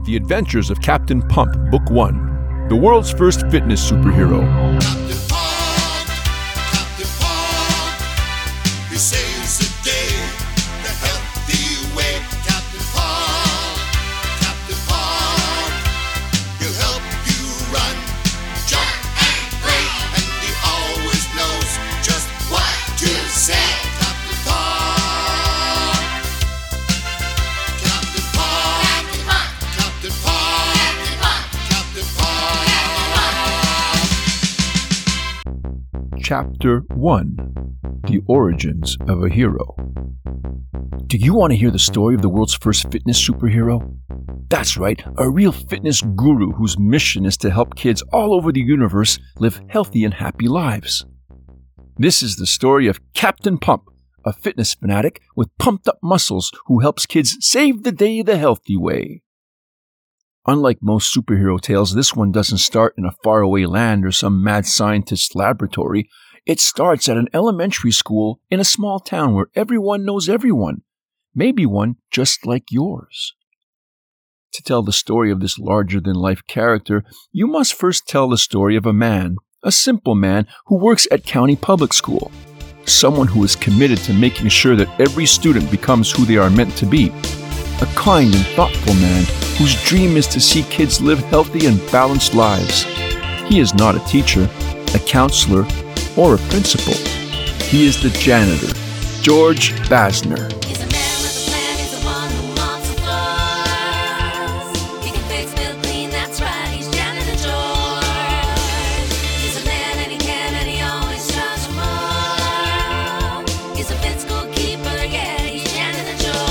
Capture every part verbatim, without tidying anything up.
The Adventures of Captain Pump, Book one. The world's first fitness superhero. Captain Pump, Captain Pump, he saves the day the healthy way. Captain Pump, Captain Pump, he'll help you run, jump, and play, and he always knows just what to say. Captain Pump, Captain Pump, Captain Pump, Captain Pump. Chapter one. The Origins of a Hero. Do you want to hear the story of the world's first fitness superhero? That's right, a real fitness guru whose mission is to help kids all over the universe live healthy and happy lives. This is the story of Captain Pump, a fitness fanatic with pumped up muscles who helps kids save the day the healthy way. Unlike most superhero tales, this one doesn't start in a faraway land or some mad scientist's laboratory. It starts at an elementary school in a small town where everyone knows everyone, maybe one just like yours. To tell the story of this larger-than-life character, you must first tell the story of a man, a simple man who works at County Public School, someone who is committed to making sure that every student becomes who they are meant to be, a kind and thoughtful man whose dream is to see kids live healthy and balanced lives. He is not a teacher, a counselor, or a principal. He is the janitor, George Basner. He's a man with a plan, he's the one who mops the floors. He can fix, build, clean, that's right, he's Janitor George. He's a man and he can and he always strives for more. He's a fit school keeper, yeah, he's Janitor George.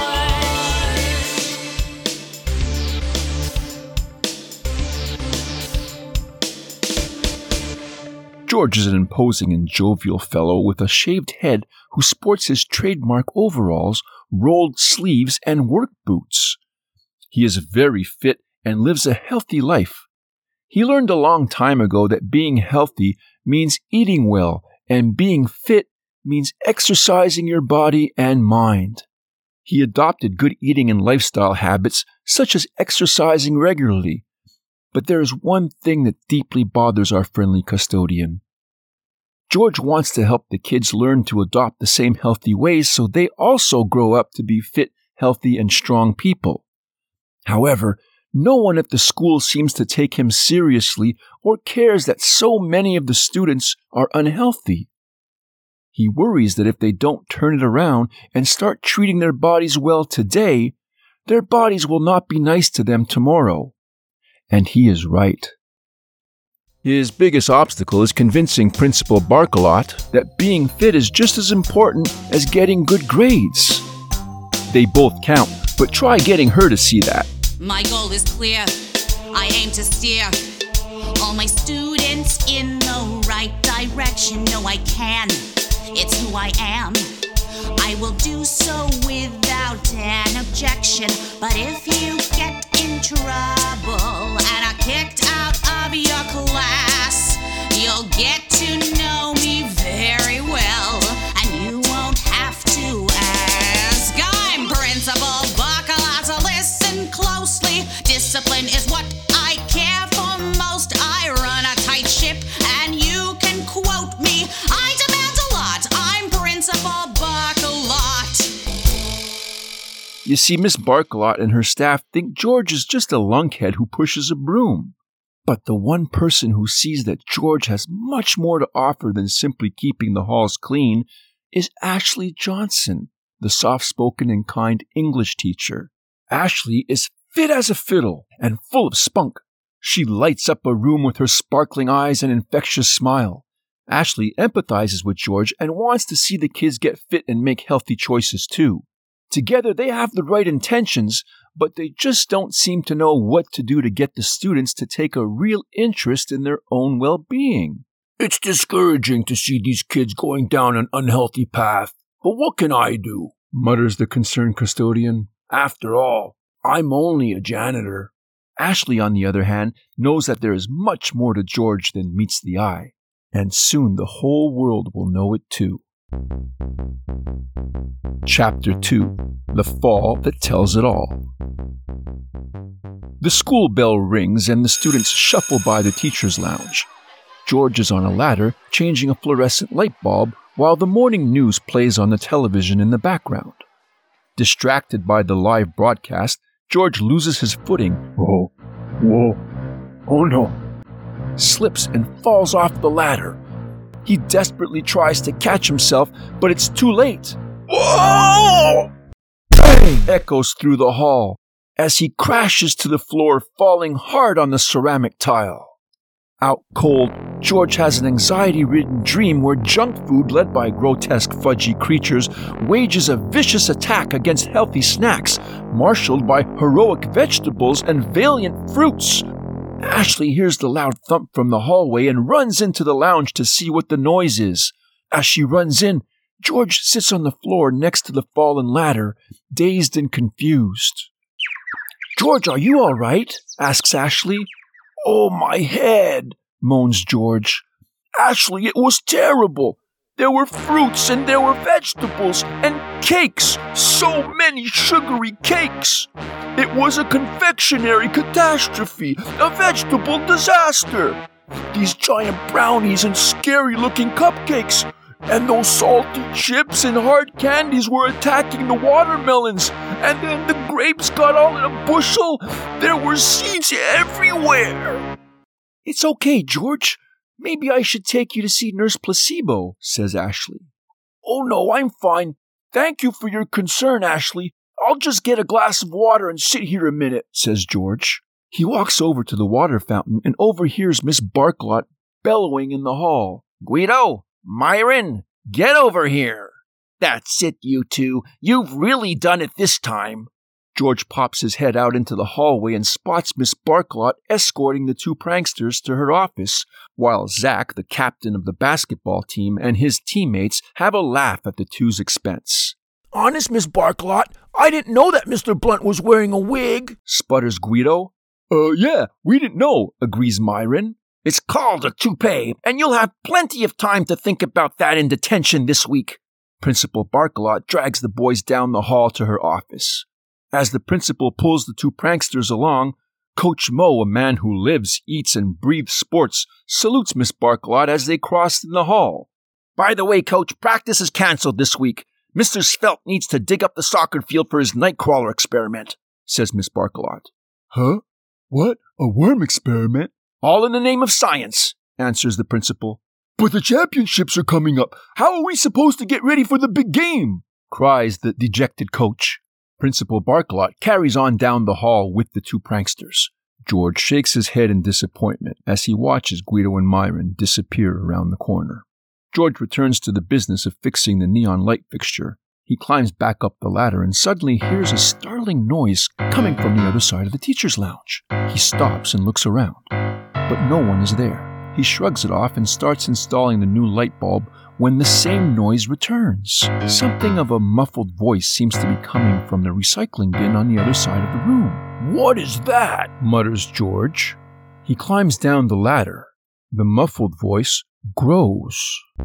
George is an imposing and jovial fellow with a shaved head who sports his trademark overalls, rolled sleeves, and work boots. He is very fit and lives a healthy life. He learned a long time ago that being healthy means eating well, and being fit means exercising your body and mind. He adopted good eating and lifestyle habits, such as exercising regularly. But there is one thing that deeply bothers our friendly custodian. George wants to help the kids learn to adopt the same healthy ways so they also grow up to be fit, healthy, and strong people. However, no one at the school seems to take him seriously or cares that so many of the students are unhealthy. He worries that if they don't turn it around and start treating their bodies well today, their bodies will not be nice to them tomorrow. And he is right. His biggest obstacle is convincing Principal Barkalot that being fit is just as important as getting good grades. They both count, but try getting her to see that. My goal is clear. I aim to steer all my students in the right direction. No, I can. It's who I am. I will do so without an objection. But if you get in trouble and are kicked out of your class, you'll get to know me very well, and you won't have to ask. I'm Principal Barkalot, so listen closely. Discipline is what I care for most. I run a tight ship, and you can quote me. I demand a lot. I'm Principal Barkalot. You see, Miss Barkalot and her staff think George is just a lunkhead who pushes a broom. But the one person who sees that George has much more to offer than simply keeping the halls clean is Ashley Johnson, the soft-spoken and kind English teacher. Ashley is fit as a fiddle and full of spunk. She lights up a room with her sparkling eyes and infectious smile. Ashley empathizes with George and wants to see the kids get fit and make healthy choices too. Together, they have the right intentions, but they just don't seem to know what to do to get the students to take a real interest in their own well-being. It's discouraging to see these kids going down an unhealthy path, but what can I do? Mutters the concerned custodian. After all, I'm only a janitor. Ashley, on the other hand, knows that there is much more to George than meets the eye, and soon the whole world will know it too. Chapter two. The Fall That Tells It All. The school bell rings and the students shuffle by the teacher's lounge. George is on a ladder, changing a fluorescent light bulb, while the morning news plays on the television in the background. Distracted by the live broadcast, George loses his footing, Oh, whoa, oh no. slips and falls off the ladder. He desperately tries to catch himself, but it's too late. Whoa! Bang! Echoes through the hall as he crashes to the floor, falling hard on the ceramic tile. Out cold, George has an anxiety-ridden dream where junk food led by grotesque fudgy creatures wages a vicious attack against healthy snacks, marshaled by heroic vegetables and valiant fruits. Ashley hears the loud thump from the hallway and runs into the lounge to see what the noise is. As she runs in, George sits on the floor next to the fallen ladder, dazed and confused. "George, are you all right?" asks Ashley. Oh, my head, Moans George. Ashley, it was terrible. There were fruits and there were vegetables and cakes, so many sugary cakes. It was a confectionery catastrophe, a vegetable disaster. These giant brownies and scary-looking cupcakes, and those salty chips and hard candies were attacking the watermelons, and then the grapes got all in a bushel. There were seeds everywhere. "It's okay, George. Maybe I should take you to see Nurse Placebo," says Ashley. Oh no, I'm fine. Thank you for your concern, Ashley. I'll just get a glass of water and sit here a minute, says George. He walks over to the water fountain and overhears Miss Barklot bellowing in the hall. "Guido! Myron! Get over here! That's it, you two. You've really done it this time." George pops his head out into the hallway and spots Miss Barklot escorting the two pranksters to her office, while Zach, the captain of the basketball team, and his teammates have a laugh at the two's expense. "Honest, Miss Barklot, I didn't know that Mister Blunt was wearing a wig," sputters Guido. Uh, yeah, we didn't know, agrees Myron. "It's called a toupee, and you'll have plenty of time to think about that in detention this week." Principal Barklot drags the boys down the hall to her office. As the principal pulls the two pranksters along, Coach Mo, a man who lives, eats, and breathes sports, salutes Miss Barklot as they cross in the hall. "By the way, Coach, practice is canceled this week. Mister Svelte needs to dig up the soccer field for his nightcrawler experiment," says Miss Barklot. Huh? What? A worm experiment? "All in the name of science," answers the principal. "But the championships are coming up. How are we supposed to get ready for the big game?" cries the dejected coach. Principal Barklot carries on down the hall with the two pranksters. George shakes his head in disappointment as he watches Guido and Myron disappear around the corner. George returns to the business of fixing the neon light fixture. He climbs back up the ladder and suddenly hears a startling noise coming from the other side of the teacher's lounge. He stops and looks around, but no one is there. He shrugs it off and starts installing the new light bulb when the same noise returns. Something of a muffled voice seems to be coming from the recycling bin on the other side of the room. "What is that?" mutters George. He climbs down the ladder. The muffled voice grows.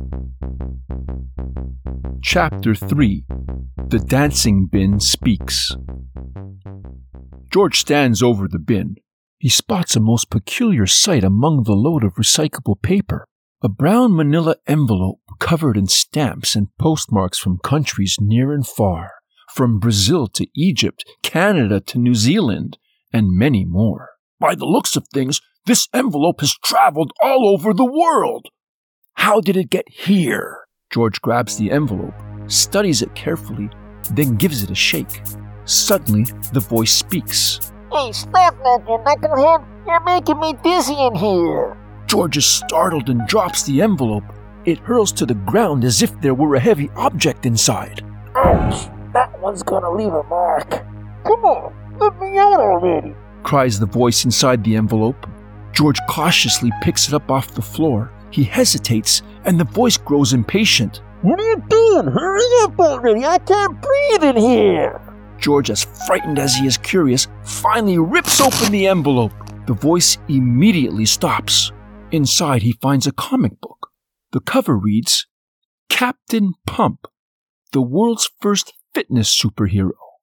Chapter three. The Dancing Bin Speaks. George stands over the bin. He spots a most peculiar sight among the load of recyclable paper. A brown manila envelope covered in stamps and postmarks from countries near and far, from Brazil to Egypt, Canada to New Zealand, and many more. "By the looks of things, this envelope has traveled all over the world. How did it get here?" George grabs the envelope, studies it carefully, then gives it a shake. Suddenly, the voice speaks. "Hey, stop that, you knucklehead! You're making me dizzy in here!" George is startled and drops the envelope. It hurls to the ground as if there were a heavy object inside. "Ouch! That one's gonna leave a mark. Come on, let me out already!" cries the voice inside the envelope. George cautiously picks it up off the floor. He hesitates, and the voice grows impatient. "What are you doing? Hurry up already! I can't breathe in here!" George, as frightened as he is curious, finally rips open the envelope. The voice immediately stops. Inside, he finds a comic book. The cover reads, Captain Pump, the world's first fitness superhero.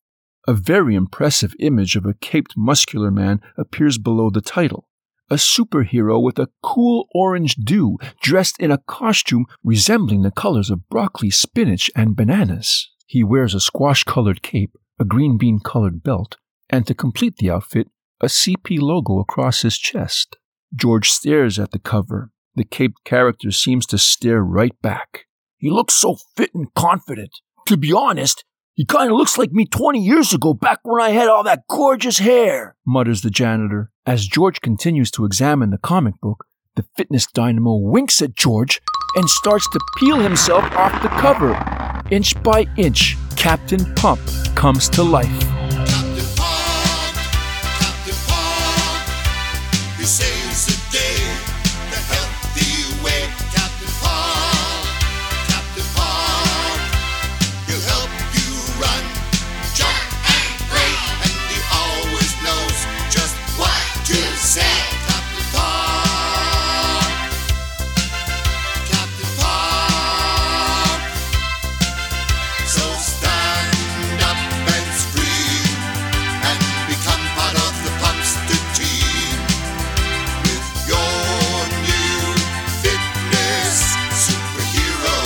A very impressive image of a caped muscular man appears below the title. A superhero with a cool orange dew, dressed in a costume resembling the colors of broccoli, spinach, and bananas. He wears a squash-colored cape, a green bean-colored belt, and to complete the outfit, a C P logo across his chest. George stares at the cover. The caped character seems to stare right back. He looks so fit and confident. To be honest, he kind of looks like me twenty years ago, back when I had all that gorgeous hair, mutters the janitor. As George continues to examine the comic book, the fitness dynamo winks at George and starts to peel himself off the cover. Inch by inch, Captain Pump comes to life. Captain Pump, Captain Pump, he saves the day the healthy way. Captain Pump, Captain Pump, he'll help you run, jump, and play, and he always knows just what to say. Captain Pump, Captain Pump, so stand up and scream and become part of the Pumpster team with your new fitness superhero.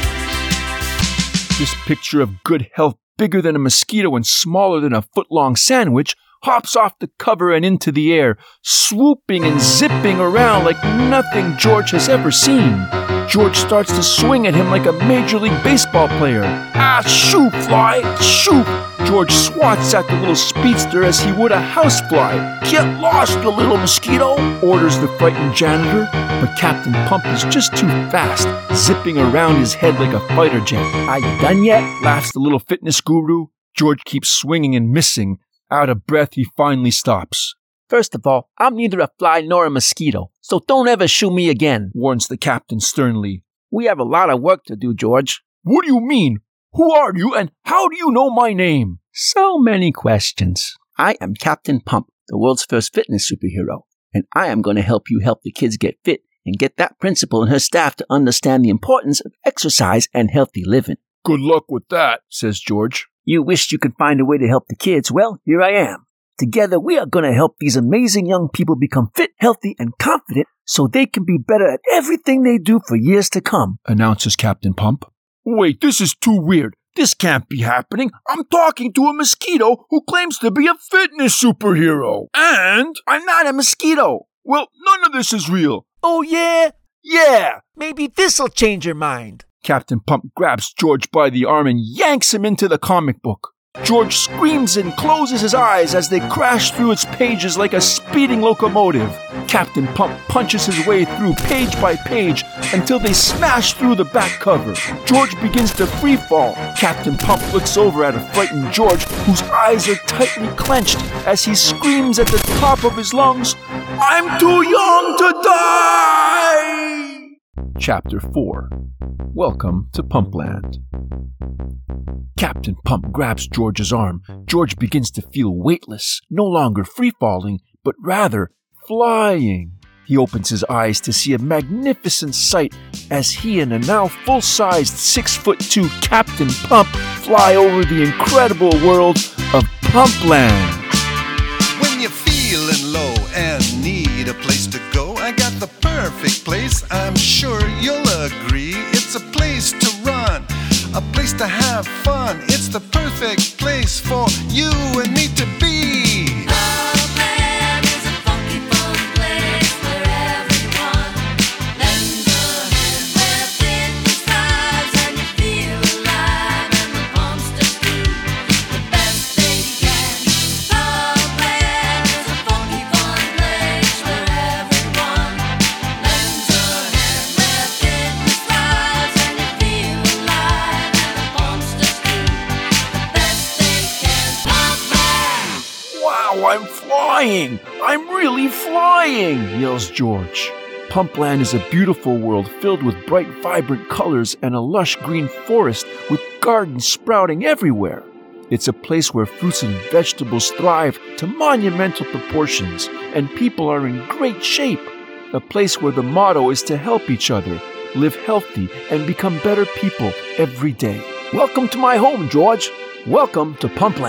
This picture of good health, bigger than a mosquito and smaller than a foot-long sandwich, hops off the cover and into the air, swooping and zipping around like nothing George has ever seen. George starts to swing at him like a Major League Baseball player. Ah, shoo, fly, shoo. George swats at the little speedster as he would a housefly. Get lost, you little mosquito, orders the frightened janitor, but Captain Pump is just too fast, zipping around his head like a fighter jet. Are you done yet? Laughs the little fitness guru. George keeps swinging and missing. Out of breath, he finally stops. First of all, I'm neither a fly nor a mosquito, so don't ever shoo me again, warns the captain sternly. We have a lot of work to do, George. What do you mean? Who are you, and how do you know my name? So many questions. I am Captain Pump, the world's first fitness superhero, and I am going to help you help the kids get fit and get that principal and her staff to understand the importance of exercise and healthy living. Good luck with that, says George. You wished you could find a way to help the kids. Well, here I am. Together, we are going to help these amazing young people become fit, healthy, and confident so they can be better at everything they do for years to come, announces Captain Pump. Wait, this is too weird. This can't be happening. I'm talking to a mosquito who claims to be a fitness superhero. And I'm not a mosquito. Well, none of this is real. Oh, yeah? Yeah. Maybe this'll change your mind. Captain Pump grabs George by the arm and yanks him into the comic book. George screams and closes his eyes as they crash through its pages like a speeding locomotive. Captain Pump punches his way through page by page until they smash through the back cover. George begins to free fall. Captain Pump looks over at a frightened George whose eyes are tightly clenched as he screams at the top of his lungs, I'm too young to die! Chapter four. Welcome to Pumpland. Captain Pump grabs George's arm. George begins to feel weightless, no longer free-falling, but rather flying. He opens his eyes to see a magnificent sight as he and a now full-sized six foot two Captain Pump fly over the incredible world of Pumpland. When you're feeling low and need a place to go, I got the perfect place, I'm sure you'll agree. It's a place to run, a place to have fun. It's the perfect place for you and me to be. Pumpland is a funky fun place where everyone lends a hand, where fitness thrives and you feel alive, and the pumpsters do the best they can. Pumpland is a funky fun place where everyone lends a hand, where fitness thrives and you feel alive, and the pumpsters do the best they can. Pumpland! Wow, I'm flying! I'm really flying! Yells George. Pumpland is a beautiful world filled with bright, vibrant colors and a lush green forest with gardens sprouting everywhere. It's a place where fruits and vegetables thrive to monumental proportions and people are in great shape. A place where the motto is to help each other, live healthy, and become better people every day. Welcome to my home, George. Welcome to Pumpland.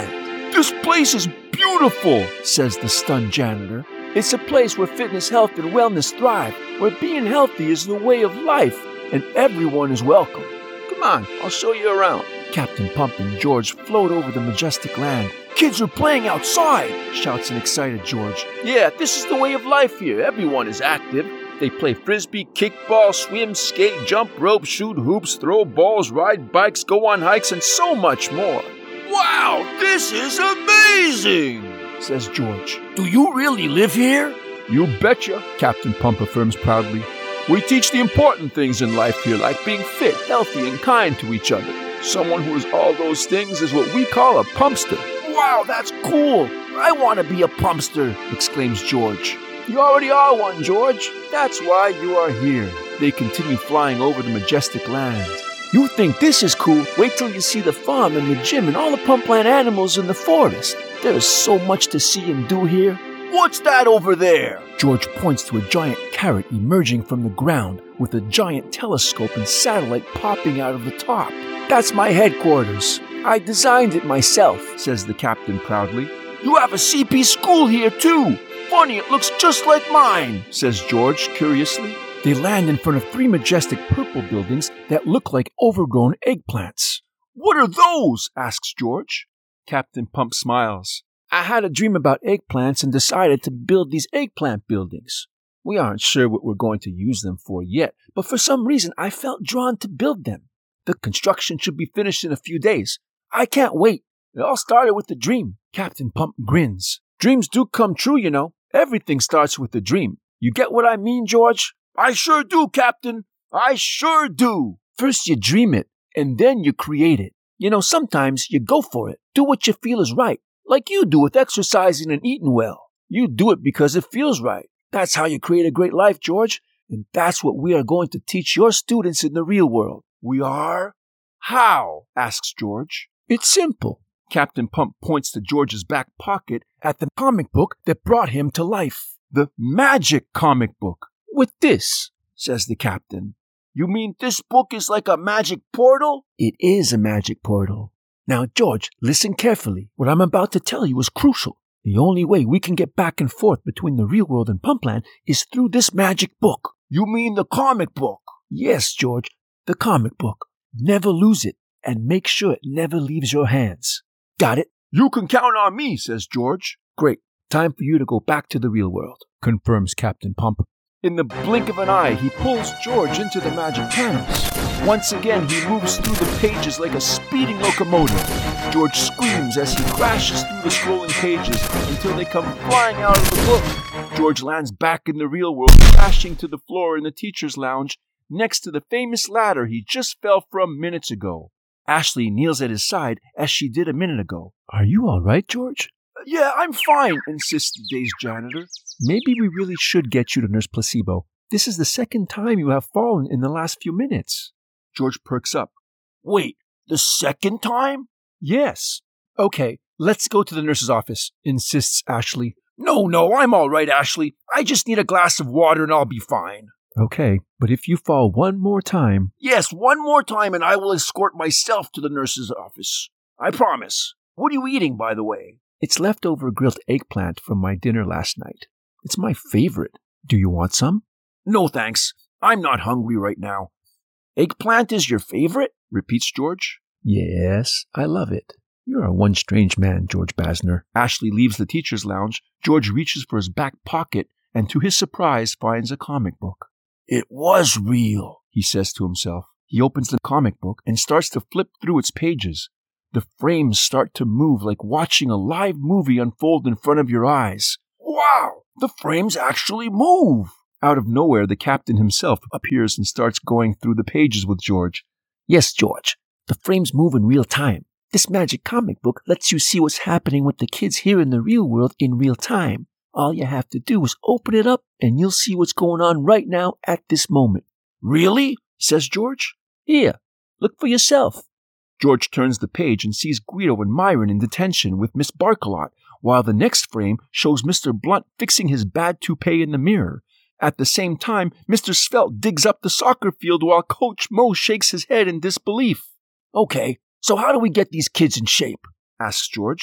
This place is beautiful, says the stunned janitor. It's a place where fitness, health, and wellness thrive, where being healthy is the way of life, and everyone is welcome. Come on, I'll show you around. Captain Pump and George float over the majestic land. Kids are playing outside, shouts an excited George. Yeah, this is the way of life here. Everyone is active. They play frisbee, kickball, swim, skate, jump rope, shoot hoops, throw balls, ride bikes, go on hikes, and so much more. Wow, this is amazing, says George. Do you really live here? You betcha, Captain Pump affirms proudly. We teach the important things in life here, like being fit, healthy, and kind to each other. Someone who is all those things is what we call a pumpster. Wow, that's cool. I want to be a pumpster, exclaims George. You already are one, George. That's why you are here. They continue flying over the majestic land. You think this is cool? Wait till you see the farm and the gym and all the Pumpland animals in the forest. There is so much to see and do here. What's that over there? George points to a giant carrot emerging from the ground with a giant telescope and satellite popping out of the top. That's my headquarters. I designed it myself, says the captain proudly. You have a C P school here too. Funny, it looks just like mine, says George curiously. They land in front of three majestic purple buildings that look like overgrown eggplants. What are those? Asks George. Captain Pump smiles. I had a dream about eggplants and decided to build these eggplant buildings. We aren't sure what we're going to use them for yet, but for some reason I felt drawn to build them. The construction should be finished in a few days. I can't wait. It all started with the dream. Captain Pump grins. Dreams do come true, you know. Everything starts with a dream. You get what I mean, George? I sure do, Captain. I sure do. First you dream it, and then you create it. You know, sometimes you go for it. Do what you feel is right. Like you do with exercising and eating well. You do it because it feels right. That's how you create a great life, George. And that's what we are going to teach your students in the real world. We are? How? Asks George. It's simple. Captain Pump points to George's back pocket at the comic book that brought him to life. The magic comic book. With this, says the captain. You mean this book is like a magic portal? It is a magic portal. Now, George, listen carefully. What I'm about to tell you is crucial. The only way we can get back and forth between the real world and Pumpland is through this magic book. You mean the comic book? Yes, George, the comic book. Never lose it, and make sure it never leaves your hands. Got it? You can count on me, says George. Great. Time for you to go back to the real world, confirms Captain Pump. In the blink of an eye, he pulls George into the magic panels. Once again, he moves through the pages like a speeding locomotive. George screams as he crashes through the scrolling pages until they come flying out of the book. George lands back in the real world, crashing to the floor in the teacher's lounge next to the famous ladder he just fell from minutes ago. Ashley kneels at his side as she did a minute ago. Are you all right, George? Yeah, I'm fine, insists the dazed janitor. Maybe we really should get you to Nurse Placebo. This is the second time you have fallen in the last few minutes. George perks up. Wait, the second time? Yes. Okay, let's go to the nurse's office, insists Ashley. No, no, I'm all right, Ashley. I just need a glass of water and I'll be fine. Okay, but if you fall one more time... Yes, one more time and I will escort myself to the nurse's office. I promise. What are you eating, by the way? It's leftover grilled eggplant from my dinner last night. It's my favorite. Do you want some? No, thanks. I'm not hungry right now. Eggplant is your favorite? Repeats George. Yes, I love it. You are one strange man, George Basner. Ashley leaves the teacher's lounge. George reaches for his back pocket and to his surprise finds a comic book. It was real, he says to himself. He opens the comic book and starts to flip through its pages. The frames start to move like watching a live movie unfold in front of your eyes. Wow, the frames actually move! Out of nowhere, the captain himself appears and starts going through the pages with George. Yes, George, the frames move in real time. This magic comic book lets you see what's happening with the kids here in the real world in real time. All you have to do is open it up and you'll see what's going on right now at this moment. Really? Says George. Here, look for yourself. George turns the page and sees Guido and Myron in detention with Miss Barkalot, while the next frame shows Mister Blunt fixing his bad toupee in the mirror. At the same time, Mister Svelte digs up the soccer field while Coach Mo shakes his head in disbelief. Okay, so how do we get these kids in shape? Asks George.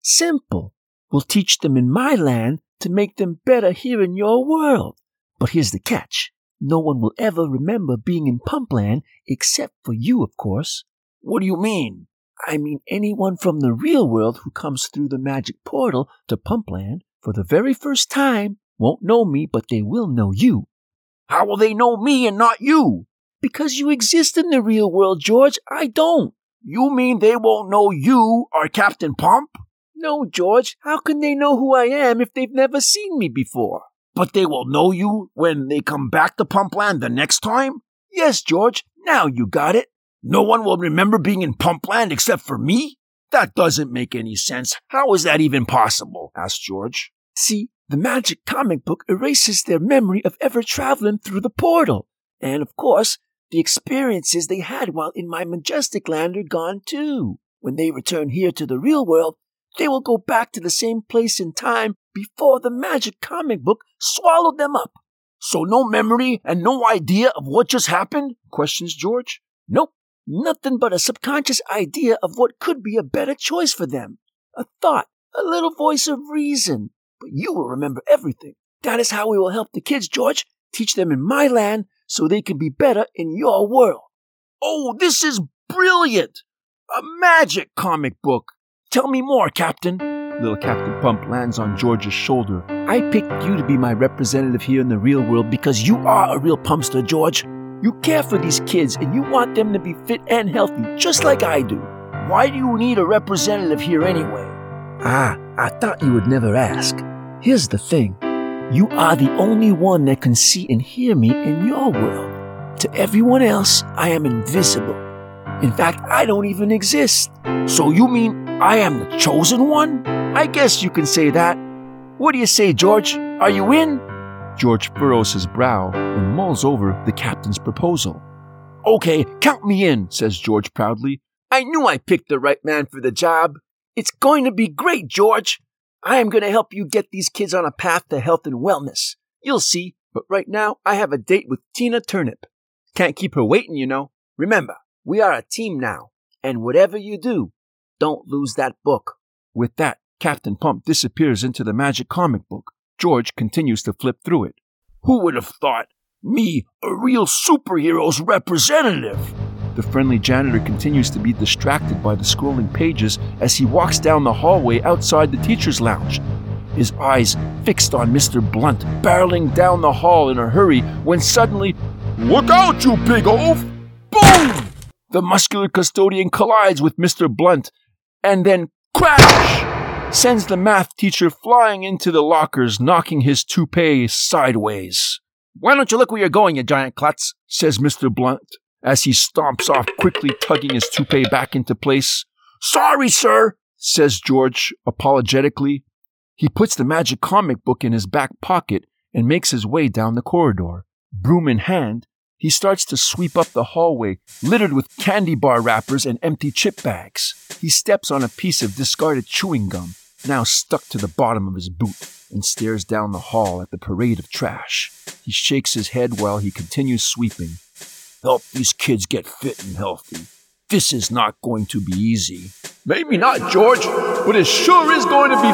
Simple. We'll teach them in my land to make them better here in your world. But here's the catch. No one will ever remember being in Pumpland except for you, of course. What do you mean? I mean anyone from the real world who comes through the magic portal to Pumpland for the very first time won't know me, but they will know you. How will they know me and not you? Because you exist in the real world, George. I don't. You mean they won't know you are Captain Pump? No, George. How can they know who I am if they've never seen me before? But they will know you when they come back to Pumpland the next time? Yes, George. Now you got it. No one will remember being in Pumpland except for me? That doesn't make any sense. How is that even possible? Asked George. See, the magic comic book erases their memory of ever traveling through the portal. And, of course, the experiences they had while in my majestic land are gone, too. When they return here to the real world, they will go back to the same place in time before the magic comic book swallowed them up. So no memory and no idea of what just happened? Questions George. Nope. Nothing but a subconscious idea of what could be a better choice for them. A thought, a little voice of reason. But you will remember everything. That is how we will help the kids, George. Teach them in my land so they can be better in your world. Oh, this is brilliant! A magic comic book. Tell me more, Captain. Little Captain Pump lands on George's shoulder. I picked you to be my representative here in the real world because you are a real pumpster, George. You care for these kids and you want them to be fit and healthy, just like I do. Why do you need a representative here anyway? Ah, I thought you would never ask. Here's the thing. You are the only one that can see and hear me in your world. To everyone else, I am invisible. In fact, I don't even exist. So you mean I am the chosen one? I guess you can say that. What do you say, George? Are you in? George furrows his brow and mulls over the captain's proposal. Okay, count me in, says George proudly. I knew I picked the right man for the job. It's going to be great, George. I am going to help you get these kids on a path to health and wellness. You'll see, but right now I have a date with Tina Turnip. Can't keep her waiting, you know. Remember, we are a team now, and whatever you do, don't lose that book. With that, Captain Pump disappears into the magic comic book. George continues to flip through it. Who would have thought? Me, a real superhero's representative. The friendly janitor continues to be distracted by the scrolling pages as he walks down the hallway outside the teacher's lounge. His eyes fixed on Mister Blunt, barreling down the hall in a hurry when suddenly, "Look out, you big oaf!" Boom! The muscular custodian collides with Mister Blunt and then crash! Sends the math teacher flying into the lockers, knocking his toupee sideways. "Why don't you look where you're going, you giant klutz?" says Mister Blunt as he stomps off, quickly tugging his toupee back into place. "Sorry, sir," says George apologetically. He puts the magic comic book in his back pocket and makes his way down the corridor. Broom in hand, he starts to sweep up the hallway, littered with candy bar wrappers and empty chip bags. He steps on a piece of discarded chewing gum, now stuck to the bottom of his boot, and stares down the hall at the parade of trash. He shakes his head while he continues sweeping. Help these kids get fit and healthy. This is not going to be easy. Maybe not, George, but it sure is going to be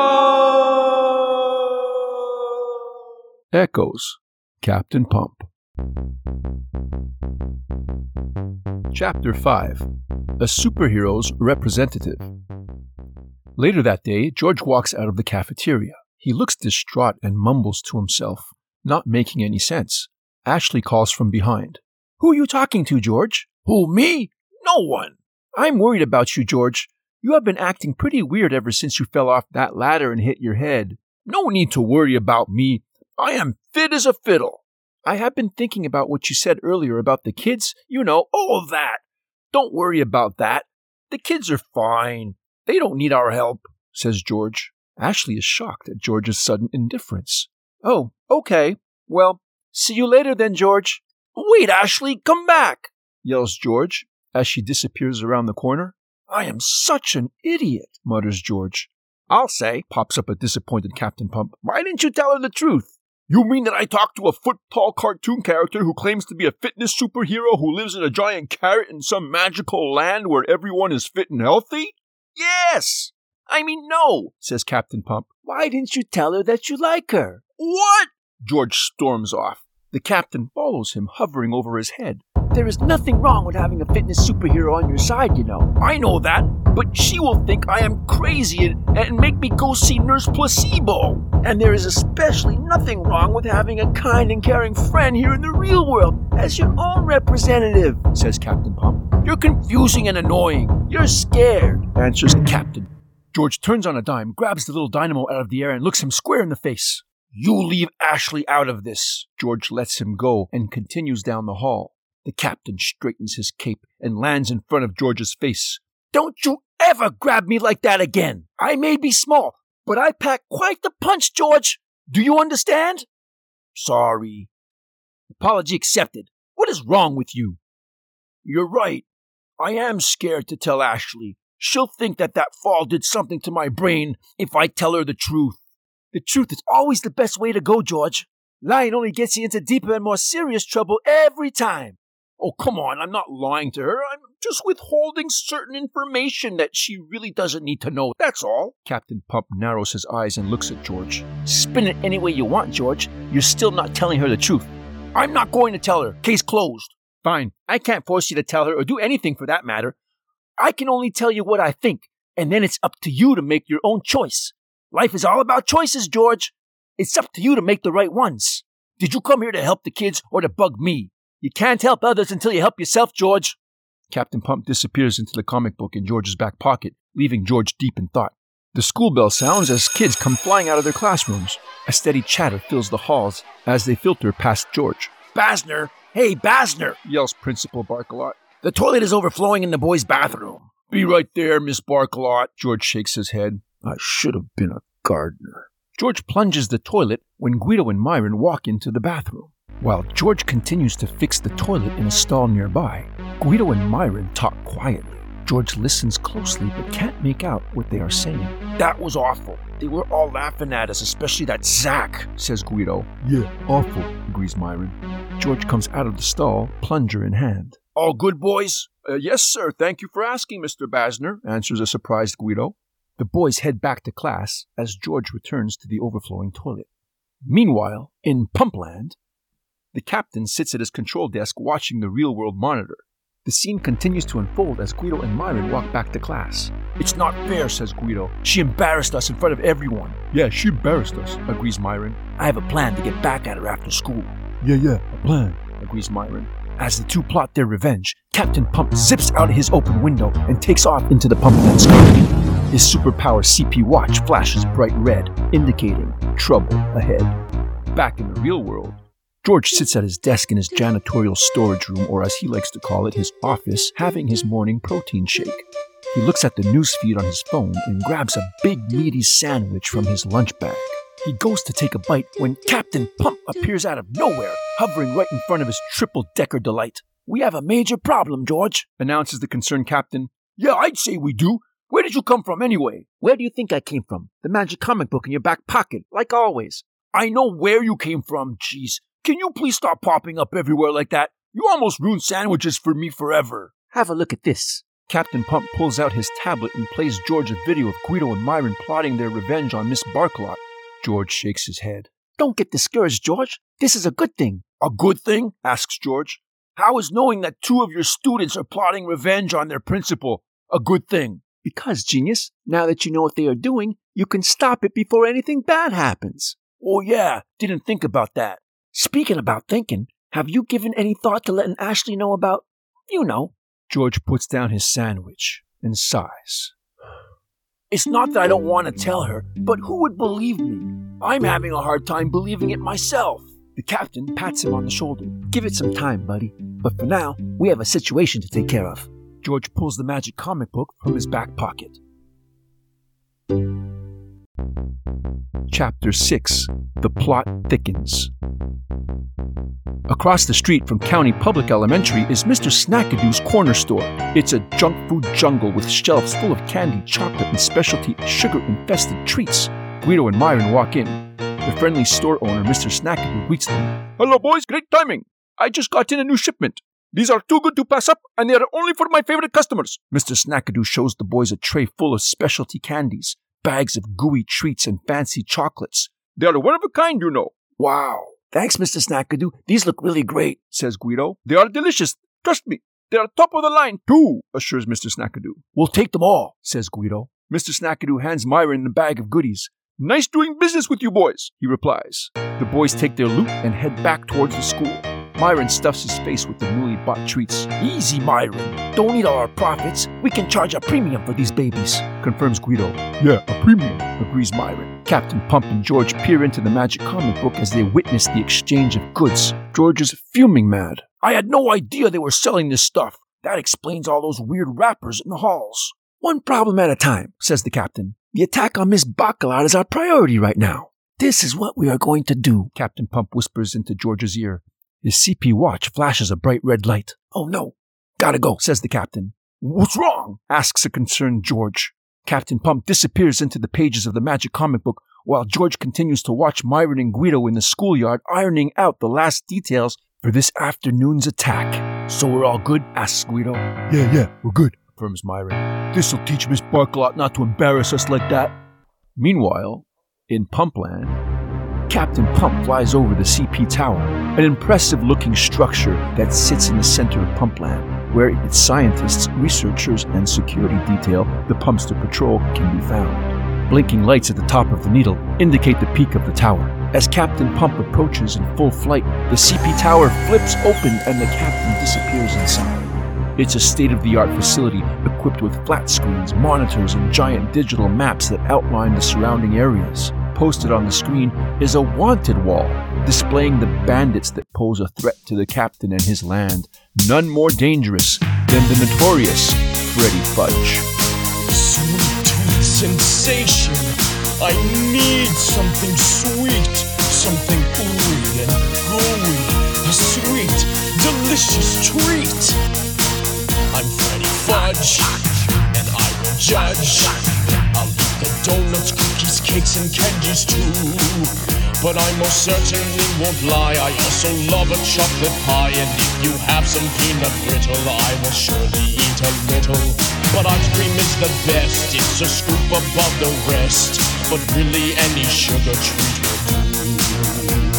fun! Echoes, Captain Pump. Chapter five. A Superhero's Representative. Later that day, George walks out of the cafeteria. He looks distraught and mumbles to himself, not making any sense. Ashley calls from behind. "Who are you talking to, George?" Who, me? No one. "I'm worried about you, George. You have been acting pretty weird ever since you fell off that ladder and hit your head." No need to worry about me. I am fit as a fiddle. "I have been thinking about what you said earlier about the kids. You know, all of that. Don't worry about that. The kids are fine. They don't need our help," says George. Ashley is shocked at George's sudden indifference. "Oh, okay. Well, see you later then, George." "Wait, Ashley, come back," yells George as she disappears around the corner. "I am such an idiot," mutters George. "I'll say," pops up a disappointed Captain Pump. "Why didn't you tell her the truth?" "You mean that I talked to a foot-tall cartoon character who claims to be a fitness superhero who lives in a giant carrot in some magical land where everyone is fit and healthy?" "Yes." I mean, no, says Captain Pump. Why didn't you tell her that you like her? What? George storms off. The captain follows him, hovering over his head. There is nothing wrong with having a fitness superhero on your side, you know. I know that, but she will think I am crazy and, and make me go see Nurse Placebo. And there is especially nothing wrong with having a kind and caring friend here in the real world as your own representative, says Captain Pump. You're confusing and annoying. You're scared, answers the captain. George turns on a dime, grabs the little dynamo out of the air, and looks him square in the face. You leave Ashley out of this. George lets him go and continues down the hall. The captain straightens his cape and lands in front of George's face. Don't you ever grab me like that again. I may be small, but I pack quite the punch, George. Do you understand? Sorry. Apology accepted. What is wrong with you? You're right. I am scared to tell Ashley. She'll think that that fall did something to my brain if I tell her the truth. The truth is always the best way to go, George. Lying only gets you into deeper and more serious trouble every time. Oh, come on, I'm not lying to her. I'm just withholding certain information that she really doesn't need to know, that's all. Captain Pump narrows his eyes and looks at George. Spin it any way you want, George. You're still not telling her the truth. I'm not going to tell her. Case closed. Fine. I can't force you to tell her or do anything for that matter. I can only tell you what I think, and then it's up to you to make your own choice. Life is all about choices, George. It's up to you to make the right ones. Did you come here to help the kids or to bug me? You can't help others until you help yourself, George. Captain Pump disappears into the comic book in George's back pocket, leaving George deep in thought. The school bell sounds as kids come flying out of their classrooms. A steady chatter fills the halls as they filter past George. Basner! Hey, Basner! Yells Principal Barkalot. The toilet is overflowing in the boys' bathroom. Be right there, Miss Barkalot. George shakes his head. I should have been a gardener. George plunges the toilet when Guido and Myron walk into the bathroom. While George continues to fix the toilet in a stall nearby, Guido and Myron talk quietly. George listens closely but can't make out what they are saying. That was awful. They were all laughing at us, especially that Zach, says Guido. Yeah, awful, agrees Myron. George comes out of the stall, plunger in hand. All good, boys? Uh, yes, sir. Thank you for asking, Mister Basner, answers a surprised Guido. The boys head back to class as George returns to the overflowing toilet. Meanwhile, in Pumpland, the captain sits at his control desk watching the real-world monitor. The scene continues to unfold as Guido and Myron walk back to class. It's not fair, says Guido. She embarrassed us in front of everyone. Yeah, she embarrassed us, agrees Myron. I have a plan to get back at her after school. Yeah, yeah, a plan, agrees Myron. As the two plot their revenge, Captain Pump zips out of his open window and takes off into the Pumpland sky. His superpower C P watch flashes bright red, indicating trouble ahead. Back in the real world, George sits at his desk in his janitorial storage room, or as he likes to call it, his office, having his morning protein shake. He looks at the newsfeed on his phone and grabs a big meaty sandwich from his lunch bag. He goes to take a bite when Captain Pump appears out of nowhere, hovering right in front of his triple-decker delight. We have a major problem, George, announces the concerned captain. Yeah, I'd say we do. Where did you come from anyway? Where do you think I came from? The magic comic book in your back pocket, like always. I know where you came from, jeez. Can you please stop popping up everywhere like that? You almost ruined sandwiches for me forever. Have a look at this. Captain Pump pulls out his tablet and plays George a video of Guido and Myron plotting their revenge on Miss Barkalot. George shakes his head. Don't get discouraged, George. This is a good thing. A good thing? Asks George. How is knowing that two of your students are plotting revenge on their principal a good thing? Because, genius, now that you know what they are doing, you can stop it before anything bad happens. Oh yeah, didn't think about that. Speaking about thinking, have you given any thought to letting Ashley know about, you know? George puts down his sandwich and sighs. It's not that I don't want to tell her, but who would believe me? I'm having a hard time believing it myself. The captain pats him on the shoulder. Give it some time, buddy. But for now, we have a situation to take care of. George pulls the magic comic book from his back pocket. Chapter six. The Plot Thickens. Across the street from County Public Elementary is Mister Snackadoo's Corner Store. It's a junk food jungle with shelves full of candy, chocolate, and specialty sugar-infested treats. Guido and Myron walk in. The friendly store owner, Mister Snackadoo, greets them. Hello, boys. Great timing. I just got in a new shipment. These are too good to pass up, and they are only for my favorite customers. Mister Snackadoo shows the boys a tray full of specialty candies, bags of gooey treats and fancy chocolates. They are one of a kind, you know. Wow. Thanks, Mister Snackadoo. These look really great, says Guido. They are delicious. Trust me. They are top of the line, too, assures Mister Snackadoo. We'll take them all, says Guido. Mister Snackadoo hands Myron a bag of goodies. Nice doing business with you boys, he replies. The boys take their loot and head back towards the school. Myron stuffs his face with the newly bought treats. Easy, Myron. Don't eat all our profits. We can charge a premium for these babies, confirms Guido. Yeah, a premium, agrees Myron. Captain Pump and George peer into the magic comic book as they witness the exchange of goods. George is fuming mad. I had no idea they were selling this stuff. That explains all those weird rappers in the halls. One problem at a time, says the captain. The attack on Miss Baccarat is our priority right now. This is what we are going to do, Captain Pump whispers into George's ear. His C P watch flashes a bright red light. Oh no, gotta go, says the captain. What's wrong? Asks a concerned George. Captain Pump disappears into the pages of the magic comic book while George continues to watch Myron and Guido in the schoolyard ironing out the last details for this afternoon's attack. So we're all good? Asks Guido. Yeah, yeah, we're good, affirms Myron. This'll teach Miss Barkalot not to embarrass us like that. Meanwhile, in Pumpland, Captain Pump flies over the C P Tower, an impressive-looking structure that sits in the center of Pumpland, where its scientists, researchers, and security detail, the Pumpster Patrol, can be found. Blinking lights at the top of the needle indicate the peak of the tower. As Captain Pump approaches in full flight, the C P Tower flips open and the captain disappears inside. It's a state-of-the-art facility equipped with flat screens, monitors, and giant digital maps that outline the surrounding areas. Posted on the screen is a wanted wall, displaying the bandits that pose a threat to the captain and his land, none more dangerous than the notorious Freddy Fudge. Sweet tooth sensation. I need something sweet, something ooey and gooey, a sweet, delicious treat. I'm Freddy Fudge, and I will judge. I'll eat the donuts, cookies, cakes, and candies too. But I most certainly won't lie, I also love a chocolate pie. And if you have some peanut brittle, I will surely eat a little. But ice cream is the best, it's a scoop above the rest. But really any sugar treat will do.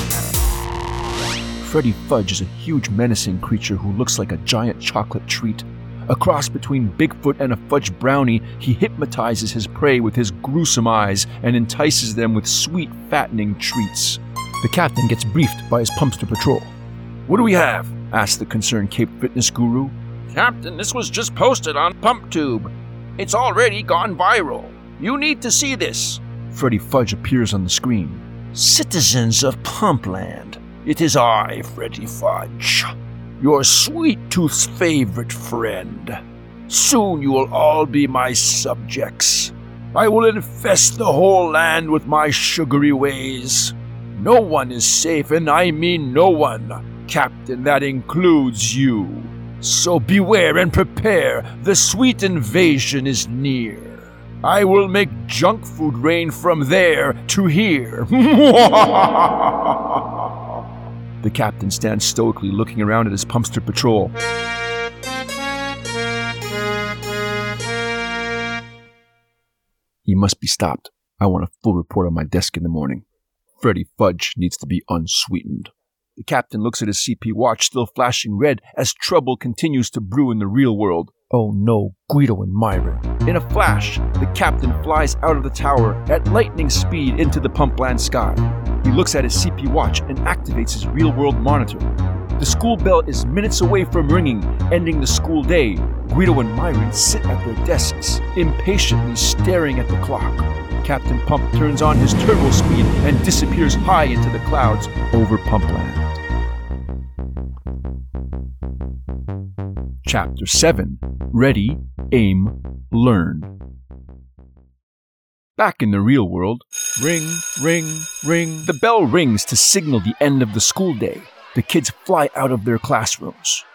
Freddy Fudge is a huge menacing creature who looks like a giant chocolate treat. A cross between Bigfoot and a fudge brownie, he hypnotizes his prey with his gruesome eyes and entices them with sweet, fattening treats. The captain gets briefed by his Pumpster Patrol. What do we have? asks the concerned Cape Fitness guru. Captain, this was just posted on PumpTube. It's already gone viral. You need to see this. Freddy Fudge appears on the screen. Citizens of Pumpland, it is I, Freddy Fudge, your Sweet Tooth's favorite friend. Soon you will all be my subjects. I will infest the whole land with my sugary ways. No one is safe, and I mean no one. Captain, that includes you. So beware and prepare. The sweet invasion is near. I will make junk food rain from there to here. The captain stands stoically looking around at his Pumpster Patrol. He must be stopped. I want a full report on my desk in the morning. Freddy Fudge needs to be unsweetened. The captain looks at his C P watch, still flashing red, as trouble continues to brew in the real world. Oh no, Guido and Myron. In a flash, the captain flies out of the tower at lightning speed into the Pumpland sky. He looks at his C P watch and activates his real-world monitor. The school bell is minutes away from ringing, ending the school day. Guido and Myron sit at their desks, impatiently staring at the clock. Captain Pump turns on his turbo speed and disappears high into the clouds over Pumpland. Chapter seven. Ready, Aim, Learn. Back in the real world, ring, ring, ring. The bell rings to signal the end of the school day. The kids fly out of their classrooms.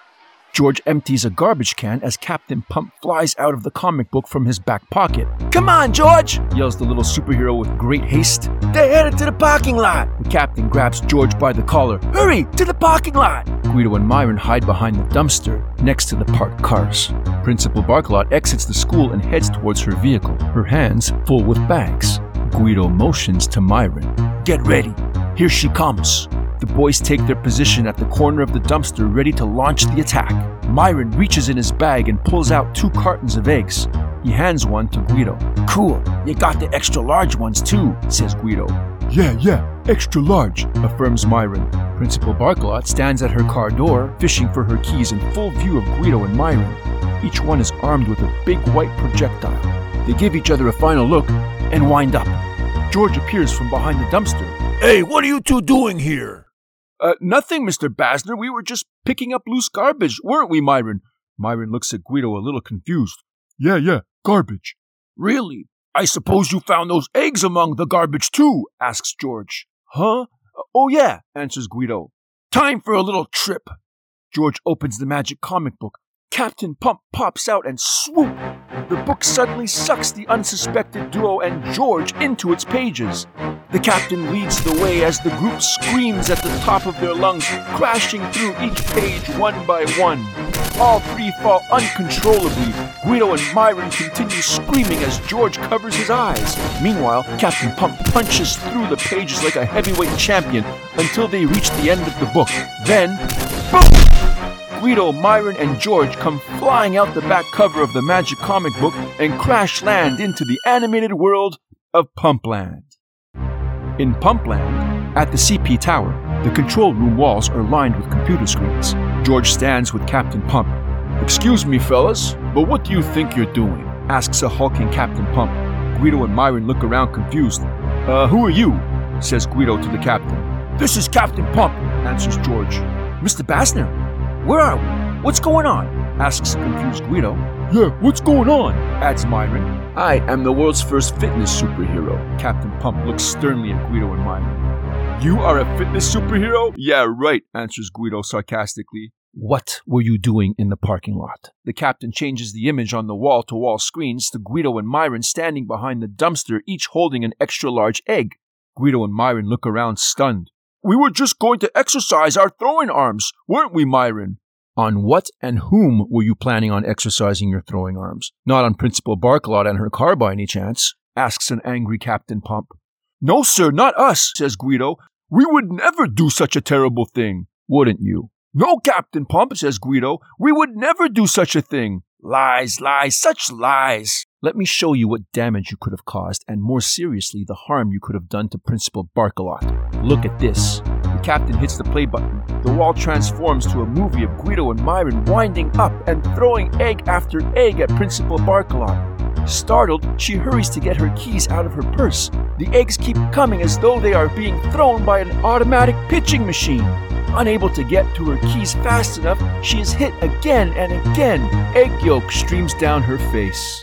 George empties a garbage can as Captain Pump flies out of the comic book from his back pocket. "Come on, George!" yells the little superhero with great haste. "They're headed to the parking lot!" The captain grabs George by the collar. "Hurry, to the parking lot!" Guido and Myron hide behind the dumpster next to the parked cars. Principal Barkalot exits the school and heads towards her vehicle, her hands full with bags. Guido motions to Myron. "Get ready. Here she comes." The boys take their position at the corner of the dumpster ready to launch the attack. Myron reaches in his bag and pulls out two cartons of eggs. He hands one to Guido. "Cool, you got the extra large ones too," says Guido. Yeah, yeah, extra large, affirms Myron. Principal Barkalot stands at her car door, fishing for her keys in full view of Guido and Myron. Each one is armed with a big white projectile. They give each other a final look and wind up. George appears from behind the dumpster. "Hey, what are you two doing here?" Uh, nothing, Mister Basner. We were just picking up loose garbage, weren't we, Myron? Myron looks at Guido a little confused. Yeah, yeah, garbage. Really? I suppose you found those eggs among the garbage too, asks George. Huh? Oh yeah, answers Guido. Time for a little trip. George opens the magic comic book. Captain Pump pops out and swoop! The book suddenly sucks the unsuspected duo and George into its pages. The captain leads the way as the group screams at the top of their lungs, crashing through each page one by one. All three fall uncontrollably. Guido and Myron continue screaming as George covers his eyes. Meanwhile, Captain Pump punches through the pages like a heavyweight champion until they reach the end of the book. Then, boom! Guido, Myron, and George come flying out the back cover of the magic comic book and crash land into the animated world of Pumpland. In Pumpland, at the C P Tower, the control room walls are lined with computer screens. George stands with Captain Pump. "Excuse me, fellas, but what do you think you're doing?" asks a hulking Captain Pump. Guido and Myron look around confused. Uh, who are you? Says Guido to the captain. "This is Captain Pump," answers George. "Mister Basner, where are we? What's going on?" asks confused Guido. "Yeah, what's going on?" adds Myron. "I am the world's first fitness superhero." Captain Pump looks sternly at Guido and Myron. "You are a fitness superhero?" "Yeah, right," answers Guido sarcastically. "What were you doing in the parking lot?" The captain changes the image on the wall-to-wall screens to Guido and Myron standing behind the dumpster, each holding an extra-large egg. Guido and Myron look around stunned. "We were just going to exercise our throwing arms, weren't we, Myron?" On what and whom were you planning on exercising your throwing arms? Not on Principal Barkalot and her car by any chance? Asks an angry Captain Pump. "No, sir, not us," says Guido. "We would never do such a terrible thing." "Wouldn't you?" "No, Captain Pump," says Guido. "We would never do such a thing." "Lies, lies, such lies." "Let me show you what damage you could have caused, and more seriously, the harm you could have done to Principal Barkalot. Look at this." The captain hits the play button. The wall transforms to a movie of Guido and Myron winding up and throwing egg after egg at Principal Barkalot. Startled, she hurries to get her keys out of her purse. The eggs keep coming as though they are being thrown by an automatic pitching machine. Unable to get to her keys fast enough, she is hit again and again. Egg yolk streams down her face.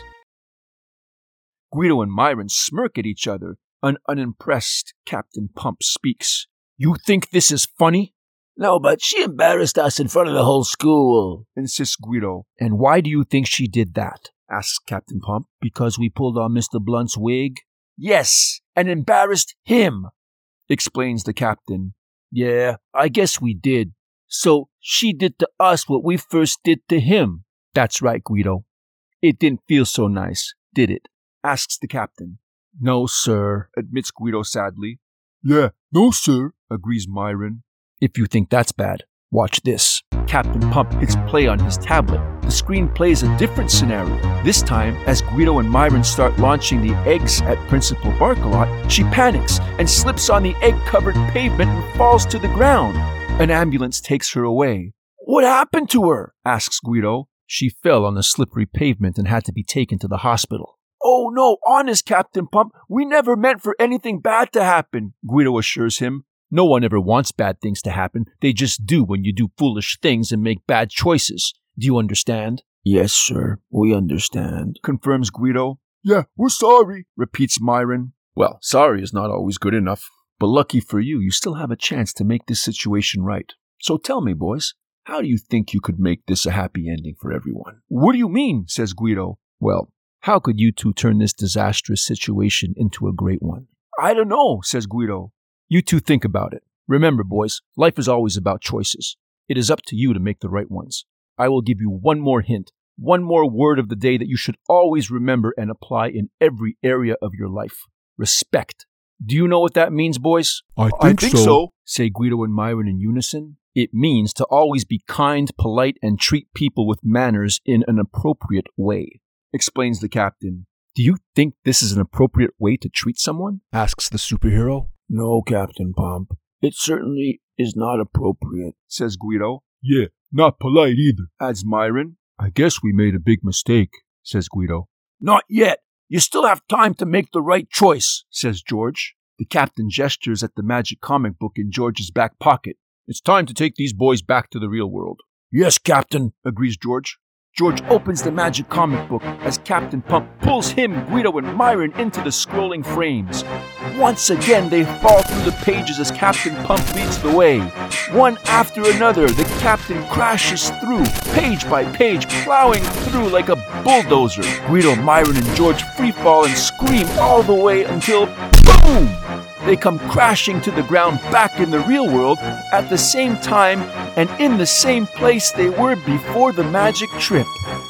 Guido and Myron smirk at each other. An unimpressed Captain Pump speaks. "You think this is funny?" "No, but she embarrassed us in front of the whole school," insists Guido. "And why do you think she did that?" asks Captain Pump. "Because we pulled on Mister Blunt's wig?" "Yes, and embarrassed him," explains the captain. "Yeah, I guess we did. So she did to us what we first did to him." "That's right, Guido. It didn't feel so nice, did it?" asks the captain. "No, sir," admits Guido sadly. "Yeah, no, sir," agrees Myron. "If you think that's bad, watch this." Captain Pump hits play on his tablet. The screen plays a different scenario. This time, as Guido and Myron start launching the eggs at Principal Barkalot, she panics and slips on the egg-covered pavement and falls to the ground. An ambulance takes her away. "What happened to her?" asks Guido. "She fell on the slippery pavement and had to be taken to the hospital." "Oh no, honest, Captain Pump, we never meant for anything bad to happen," Guido assures him. "No one ever wants bad things to happen. They just do when you do foolish things and make bad choices. Do you understand?" "Yes, sir, we understand," confirms Guido. "Yeah, we're sorry," repeats Myron. Well, sorry is not always good enough. But lucky for you, you still have a chance to make this situation right. So tell me, boys, How do you think you could make this a happy ending for everyone? What do you mean? Says Guido. Well, how could you two turn this disastrous situation into a great one? I don't know, says Guido. You two think about it. Remember, boys, life is always about choices. It is up to you to make the right ones. I will give you one more hint, one more word of the day that you should always remember and apply in every area of your life. Respect. Do you know what that means, boys? I think, I think so. so, say Guido and Myron in unison. It means to always be kind, polite, and treat people with manners in an appropriate way, explains the captain. Do you think this is an appropriate way to treat someone? Asks the superhero. No, Captain Pomp. It certainly is not appropriate, says Guido. Yeah, not polite either, adds Myron. I guess we made a big mistake, says Guido. Not yet. You still have time to make the right choice, says George. The captain gestures at the magic comic book in George's back pocket. It's time to take these boys back to the real world. Yes, Captain, agrees George. George opens the magic comic book as Captain Pump pulls him, Guido, and Myron into the scrolling frames. Once again, they fall through the pages as Captain Pump leads the way. One after another, the captain crashes through, page by page, plowing through like a bulldozer. Guido, Myron, and George freefall and scream all the way until boom! They come crashing to the ground back in the real world at the same time and in the same place they were before the magic trip.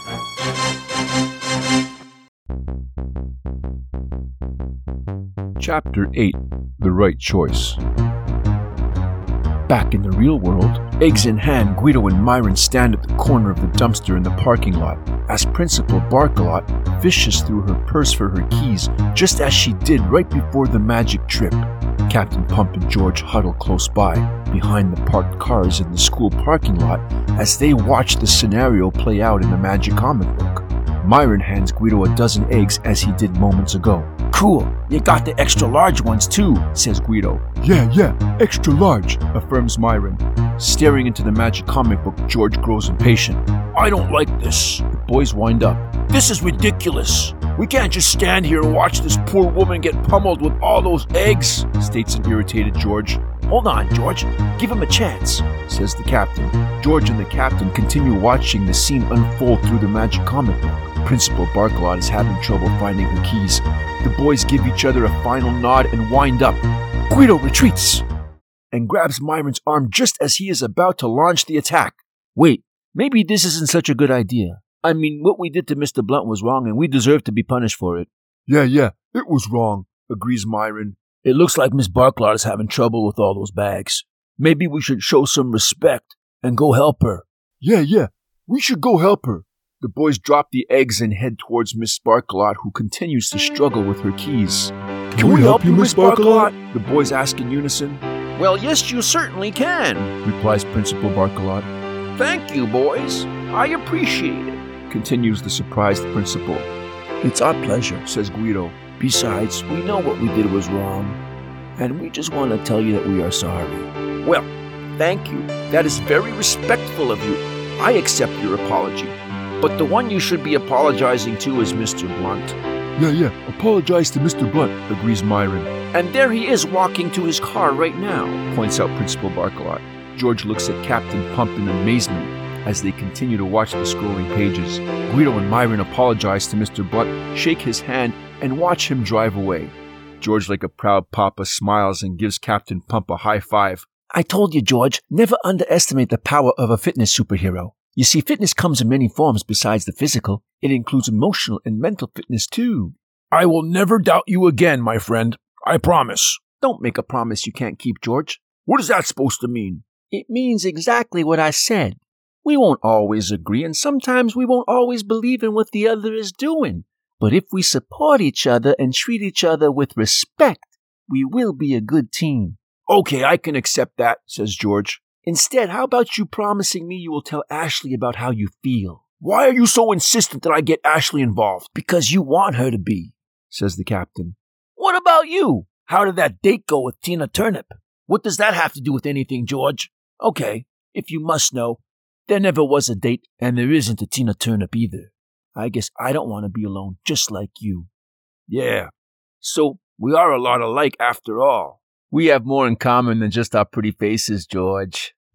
Chapter eight. The Right Choice. Back in the real world, eggs in hand, Guido and Myron stand at the corner of the dumpster in the parking lot as Principal Barkalot fishes through her purse for her keys, just as she did right before the magic trip. Captain Pump and George huddle close by, behind the parked cars in the school parking lot, as they watch the scenario play out in the magic comic book. Myron hands Guido a dozen eggs as he did moments ago. Cool, you got the extra large ones too, says Guido. Yeah, yeah, extra large, affirms Myron. Staring into the magic comic book, George grows impatient. I don't like this. The boys wind up. This is ridiculous. We can't just stand here and watch this poor woman get pummeled with all those eggs, states an irritated George. Hold on, George. Give him a chance, says the captain. George and the captain continue watching the scene unfold through the magic comic book. Principal Barkalot is having trouble finding her keys. The boys give each other a final nod and wind up. Guido retreats and grabs Myron's arm just as he is about to launch the attack. Wait, maybe this isn't such a good idea. I mean, what we did to Mister Blunt was wrong and we deserve to be punished for it. Yeah, yeah, it was wrong, agrees Myron. It looks like Miss Barkalot is having trouble with all those bags. Maybe we should show some respect and go help her. Yeah, yeah, we should go help her. The boys drop the eggs and head towards Miss Barkalot, who continues to struggle with her keys. Can, Can we help you, Miss Barkalot? Barkalot? The boys ask in unison. Well, yes, you certainly can, replies Principal Barkalot. Thank you, boys. I appreciate it, continues the surprised principal. It's our pleasure, says Guido. Besides, we know what we did was wrong, and we just want to tell you that we are sorry. Well, thank you. That is very respectful of you. I accept your apology. But the one you should be apologizing to is Mister Blunt. Yeah, yeah, apologize to Mister Blunt, agrees Myron. And there he is walking to his car right now, points out Principal Barkalot. George looks at Captain Pump in amazement as they continue to watch the scrolling pages. Guido and Myron apologize to Mister Blunt, shake his hand, and watch him drive away. George, like a proud papa, smiles and gives Captain Pump a high five. I told you, George, never underestimate the power of a fitness superhero. You see, fitness comes in many forms besides the physical. It includes emotional and mental fitness, too. I will never doubt you again, my friend. I promise. Don't make a promise you can't keep, George. What is that supposed to mean? It means exactly what I said. We won't always agree, and sometimes we won't always believe in what the other is doing. But if we support each other and treat each other with respect, we will be a good team. Okay, I can accept that, says George. Instead, how about you promising me you will tell Ashley about how you feel? Why are you so insistent that I get Ashley involved? Because you want her to be, says the captain. What about you? How did that date go with Tina Turnip? What does that have to do with anything, George? Okay, if you must know, there never was a date, and there isn't a Tina Turnip either. I guess I don't want to be alone, just like you. Yeah, so we are a lot alike after all. We have more in common than just our pretty faces, George.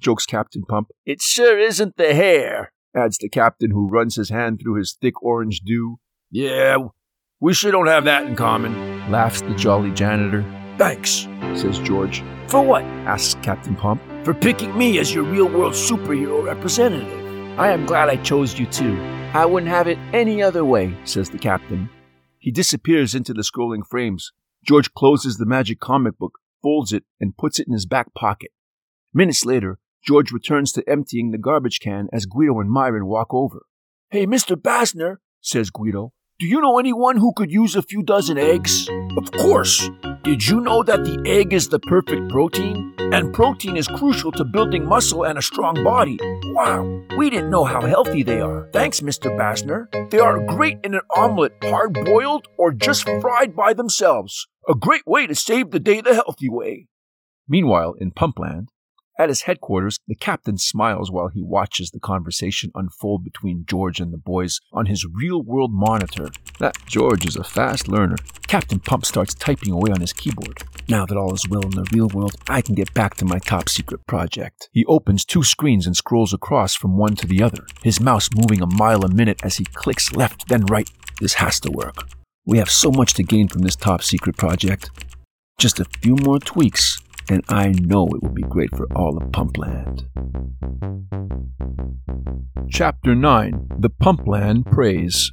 jokes Captain Pump. It sure isn't the hair, adds the captain, who runs his hand through his thick orange dew. Yeah, we sure don't have that in common, laughs the jolly janitor. Thanks, says George. For what? asks Captain Pump. For picking me as your real-world superhero representative. I am glad I chose you too. I wouldn't have it any other way, says the captain. He disappears into the scrolling frames. George closes the magic comic book, folds it, and puts it in his back pocket. Minutes later, George returns to emptying the garbage can as Guido and Myron walk over. Hey, Mister Bassner, says Guido, do you know anyone who could use a few dozen eggs? Of course. Did you know that the egg is the perfect protein? And protein is crucial to building muscle and a strong body. Wow, we didn't know how healthy they are. Thanks, Mister Bassner. They are great in an omelet, hard-boiled or just fried by themselves. A great way to save the day the healthy way. Meanwhile, in Pumpland, at his headquarters, the captain smiles while he watches the conversation unfold between George and the boys on his real-world monitor. That George is a fast learner. Captain Pump starts typing away on his keyboard. Now that all is well in the real world, I can get back to my top-secret project. He opens two screens and scrolls across from one to the other, his mouse moving a mile a minute as he clicks left, then right. This has to work. We have so much to gain from this top-secret project. Just a few more tweaks, and I know it will be great for all of Pumpland. Chapter nine. The Pumpland Praise.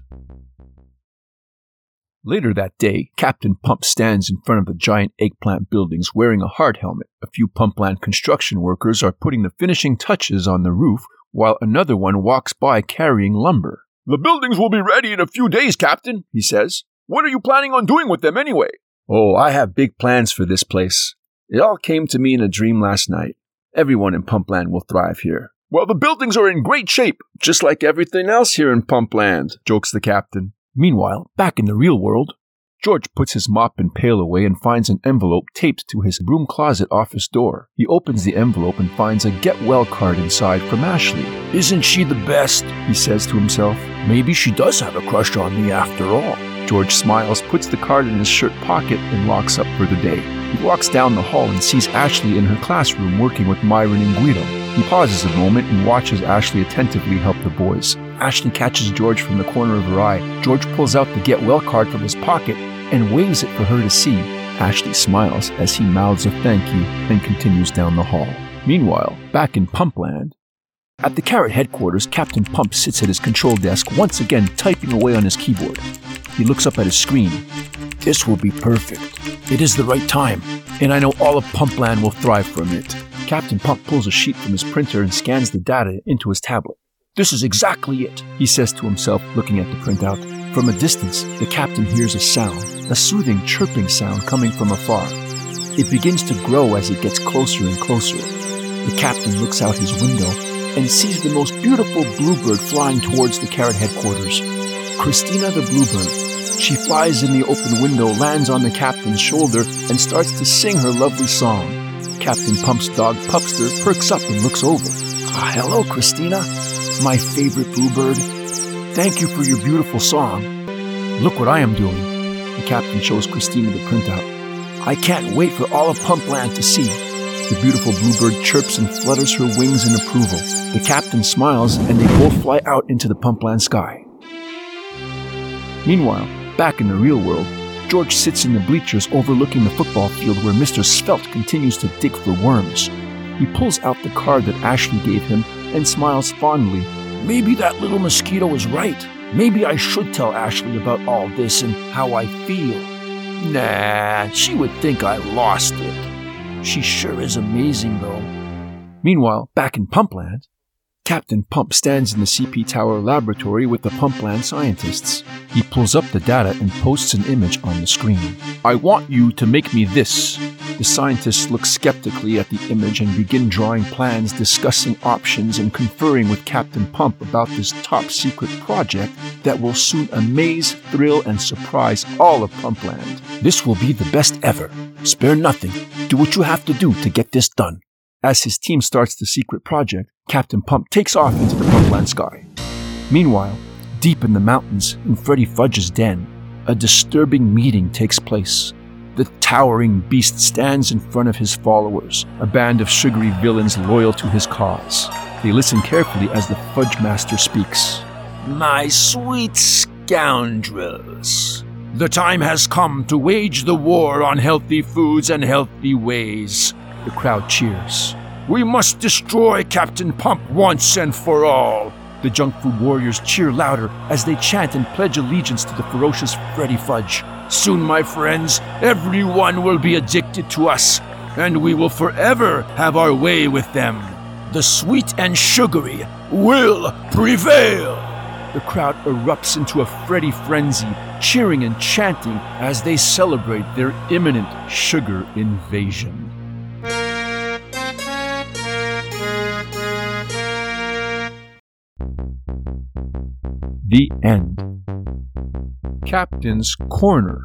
Later that day, Captain Pump stands in front of the giant eggplant buildings wearing a hard helmet. A few Pumpland construction workers are putting the finishing touches on the roof, while another one walks by carrying lumber. The buildings will be ready in a few days, Captain, he says. What are you planning on doing with them anyway? Oh, I have big plans for this place. It all came to me in a dream last night. Everyone in Pumpland will thrive here. Well, the buildings are in great shape. Just like everything else here in Pumpland, jokes the captain. Meanwhile, back in the real world, George puts his mop and pail away and finds an envelope taped to his broom closet office door. He opens the envelope and finds a get well card inside from Ashley. Isn't she the best? He says to himself. Maybe she does have a crush on me after all. George smiles, puts the card in his shirt pocket, and locks up for the day. He walks down the hall and sees Ashley in her classroom working with Myron and Guido. He pauses a moment and watches Ashley attentively help the boys. Ashley catches George from the corner of her eye. George pulls out the get well card from his pocket and waves it for her to see. Ashley smiles as he mouths a thank you and continues down the hall. Meanwhile, back in Pumpland, at the Carrot headquarters, Captain Pump sits at his control desk, once again typing away on his keyboard. He looks up at his screen. This will be perfect. It is the right time, and I know all of Pumpland will thrive from it. Captain Pump pulls a sheet from his printer and scans the data into his tablet. This is exactly it, he says to himself, looking at the printout. From a distance, the captain hears a sound, a soothing chirping sound coming from afar. It begins to grow as it gets closer and closer. The captain looks out his window and sees the most beautiful bluebird flying towards the Carrot headquarters. Christina the bluebird. She flies in the open window, lands on the captain's shoulder, and starts to sing her lovely song. Captain Pump's dog, Pupster, perks up and looks over. Ah, hello, Christina, my favorite bluebird. Thank you for your beautiful song. Look what I am doing. The captain shows Christina the printout. I can't wait for all of Pumpland to see. The beautiful bluebird chirps and flutters her wings in approval. The captain smiles, and they both fly out into the Pumpland sky. Meanwhile, back in the real world, George sits in the bleachers overlooking the football field where Mister Svelte continues to dig for worms. He pulls out the card that Ashley gave him and smiles fondly. Maybe that little mosquito is right. Maybe I should tell Ashley about all this and how I feel. Nah, she would think I lost it. She sure is amazing, though. Meanwhile, back in Pumpland, Captain Pump stands in the C P Tower laboratory with the Pumpland scientists. He pulls up the data and posts an image on the screen. I want you to make me this. The scientists look skeptically at the image and begin drawing plans, discussing options, and conferring with Captain Pump about this top-secret project that will soon amaze, thrill, and surprise all of Pumpland. This will be the best ever. Spare nothing. Do what you have to do to get this done. As his team starts the secret project, Captain Pump takes off into the Pumpland sky. Meanwhile, deep in the mountains, in Freddy Fudge's den, a disturbing meeting takes place. The towering beast stands in front of his followers, a band of sugary villains loyal to his cause. They listen carefully as the Fudge Master speaks. My sweet scoundrels, the time has come to wage the war on healthy foods and healthy ways. The crowd cheers. We must destroy Captain Pump once and for all. The junk food warriors cheer louder as they chant and pledge allegiance to the ferocious Freddy Fudge. Soon, my friends, everyone will be addicted to us, and we will forever have our way with them. The sweet and sugary will prevail. The crowd erupts into a Freddy frenzy, cheering and chanting as they celebrate their imminent sugar invasion. The end. Captain's Corner.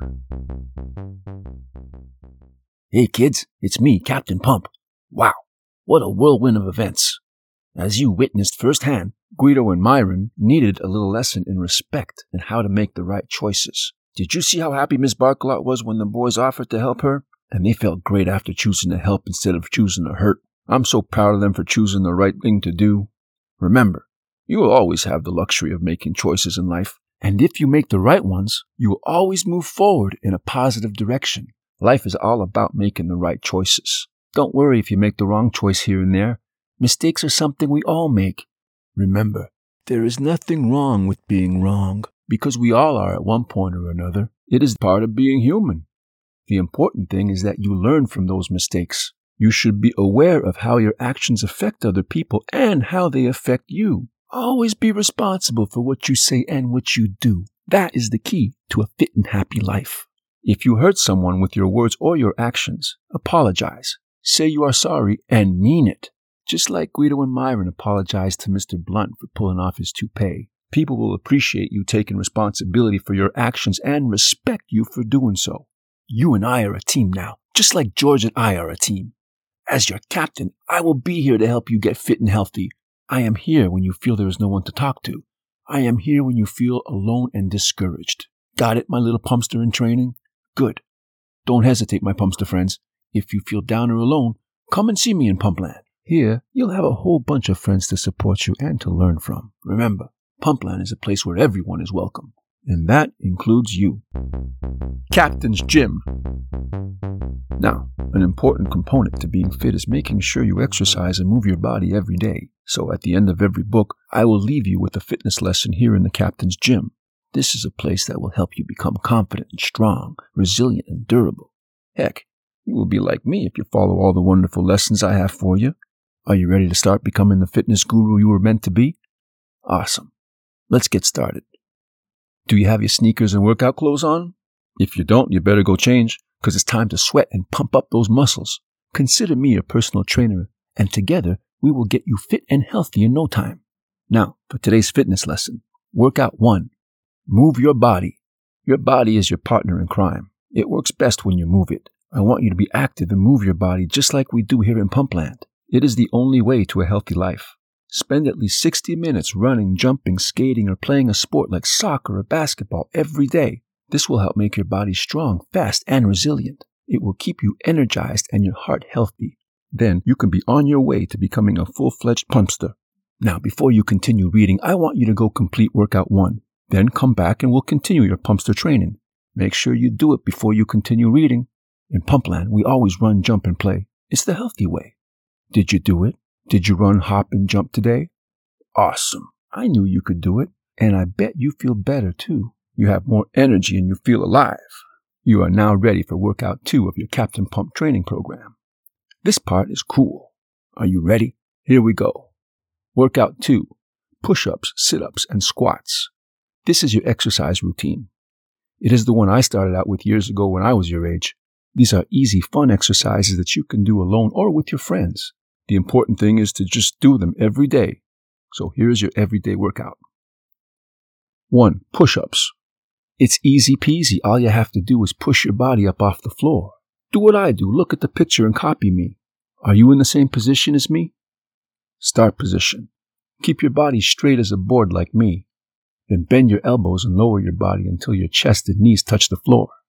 Hey kids, it's me, Captain Pump. Wow, what a whirlwind of events. As you witnessed firsthand, Guido and Myron needed a little lesson in respect and how to make the right choices. Did you see how happy Miss Barkalot was when the boys offered to help her? And they felt great after choosing to help instead of choosing to hurt. I'm so proud of them for choosing the right thing to do. Remember, you will always have the luxury of making choices in life. And if you make the right ones, you will always move forward in a positive direction. Life is all about making the right choices. Don't worry if you make the wrong choice here and there. Mistakes are something we all make. Remember, there is nothing wrong with being wrong, because we all are at one point or another. It is part of being human. The important thing is that you learn from those mistakes. You should be aware of how your actions affect other people and how they affect you. Always be responsible for what you say and what you do. That is the key to a fit and happy life. If you hurt someone with your words or your actions, apologize. Say you are sorry and mean it. Just like Guido and Myron apologized to Mister Blunt for pulling off his toupee. People will appreciate you taking responsibility for your actions and respect you for doing so. You and I are a team now, just like George and I are a team. As your captain, I will be here to help you get fit and healthy. I am here when you feel there is no one to talk to. I am here when you feel alone and discouraged. Got it, my little pumpster in training? Good. Don't hesitate, my pumpster friends. If you feel down or alone, come and see me in Pumpland. Here, you'll have a whole bunch of friends to support you and to learn from. Remember, Pumpland is a place where everyone is welcome. And that includes you. Captain's Gym. Now, an important component to being fit is making sure you exercise and move your body every day. So at the end of every book, I will leave you with a fitness lesson here in the Captain's Gym. This is a place that will help you become confident and strong, resilient and durable. Heck, you will be like me if you follow all the wonderful lessons I have for you. Are you ready to start becoming the fitness guru you were meant to be? Awesome. Let's get started. Do you have your sneakers and workout clothes on? If you don't, you better go change, because it's time to sweat and pump up those muscles. Consider me your personal trainer, and together we will get you fit and healthy in no time. Now, for today's fitness lesson, workout one. Move your body. Your body is your partner in crime. It works best when you move it. I want you to be active and move your body just like we do here in Pumpland. It is the only way to a healthy life. Spend at least sixty minutes running, jumping, skating, or playing a sport like soccer or basketball every day. This will help make your body strong, fast, and resilient. It will keep you energized and your heart healthy. Then you can be on your way to becoming a full-fledged pumpster. Now, before you continue reading, I want you to go complete workout one. Then come back and we'll continue your pumpster training. Make sure you do it before you continue reading. In Pumpland, we always run, jump, and play. It's the healthy way. Did you do it? Did you run, hop, and jump today? Awesome. I knew you could do it. And I bet you feel better, too. You have more energy and you feel alive. You are now ready for workout two of your Captain Pump training program. This part is cool. Are you ready? Here we go. Workout two. Push-ups, sit-ups, and squats. This is your exercise routine. It is the one I started out with years ago when I was your age. These are easy, fun exercises that you can do alone or with your friends. The important thing is to just do them every day. So here's your everyday workout. One. Push-ups. It's easy peasy. All you have to do is push your body up off the floor. Do what I do. Look at the picture and copy me. Are you in the same position as me? Start position. Keep your body straight as a board like me. Then bend your elbows and lower your body until your chest and knees touch the floor.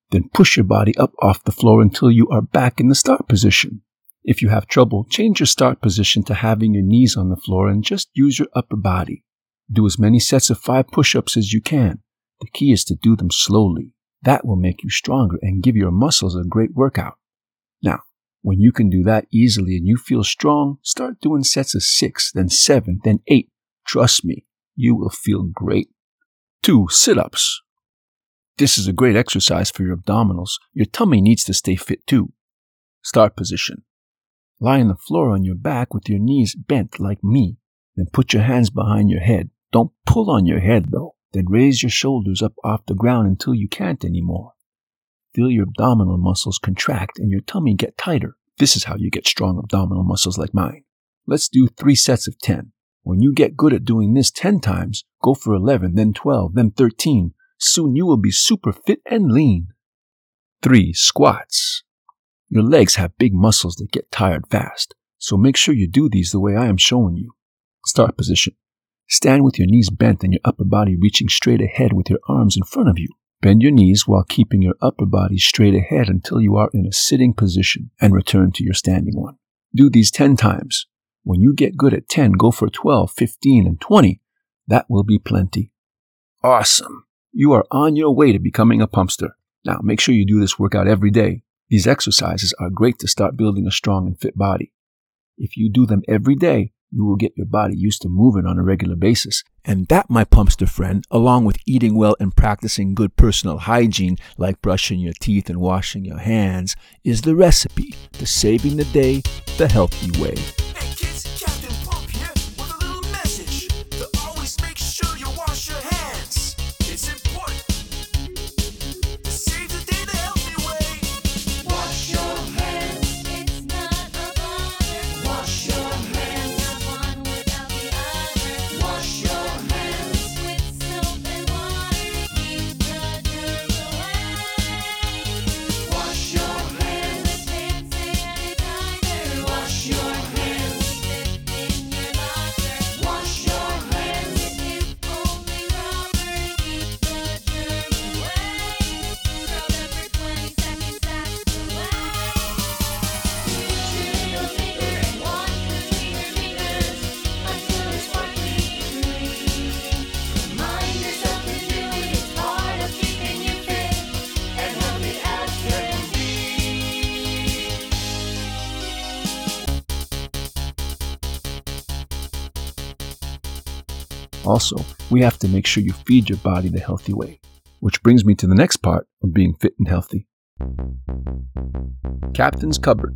Then push your body up off the floor until you are back in the start position. If you have trouble, change your start position to having your knees on the floor and just use your upper body. Do as many sets of five push-ups as you can. The key is to do them slowly. That will make you stronger and give your muscles a great workout. Now, when you can do that easily and you feel strong, start doing sets of six, then seven, then eight. Trust me, you will feel great. Two, sit-ups. This is a great exercise for your abdominals. Your tummy needs to stay fit too. Start position. Lie on the floor on your back with your knees bent like me. Then put your hands behind your head. Don't pull on your head though. Then raise your shoulders up off the ground until you can't anymore. Feel your abdominal muscles contract and your tummy get tighter. This is how you get strong abdominal muscles like mine. Let's do three sets of ten. When you get good at doing this ten times, go for eleven, then twelve, then thirteen. Soon you will be super fit and lean. Three, squats. Your legs have big muscles that get tired fast, so make sure you do these the way I am showing you. Start position. Stand with your knees bent and your upper body reaching straight ahead with your arms in front of you. Bend your knees while keeping your upper body straight ahead until you are in a sitting position and return to your standing one. Do these ten times. When you get good at ten, go for twelve, fifteen, and twenty. That will be plenty. Awesome. You are on your way to becoming a pumpster. Now, make sure you do this workout every day. These exercises are great to start building a strong and fit body. If you do them every day, you will get your body used to moving on a regular basis. And that, my pumpster friend, along with eating well and practicing good personal hygiene, like brushing your teeth and washing your hands, is the recipe to saving the day the healthy way. Hey kids, Captain Pump here with a little message to always make sure you wash your hands. It's important to save the day the healthy way. Wash your hands, it's not a bother. Wash your hands, not one without the other. Wash your hands with soap and water, keep the germs away. Wash your hands with hand sanitizer. Wash your hands with it in your locker. Wash your hands with only rubber, keep the germs away. Scrub every twenty seconds, that's the way. Chew your finger and wash between your fingers until it's sparkly green. Remind yourself to do it, it's part of keeping you fit and healthy as can be. Also, we have to make sure you feed your body the healthy way. Which brings me to the next part of being fit and healthy. Captain's Cupboard.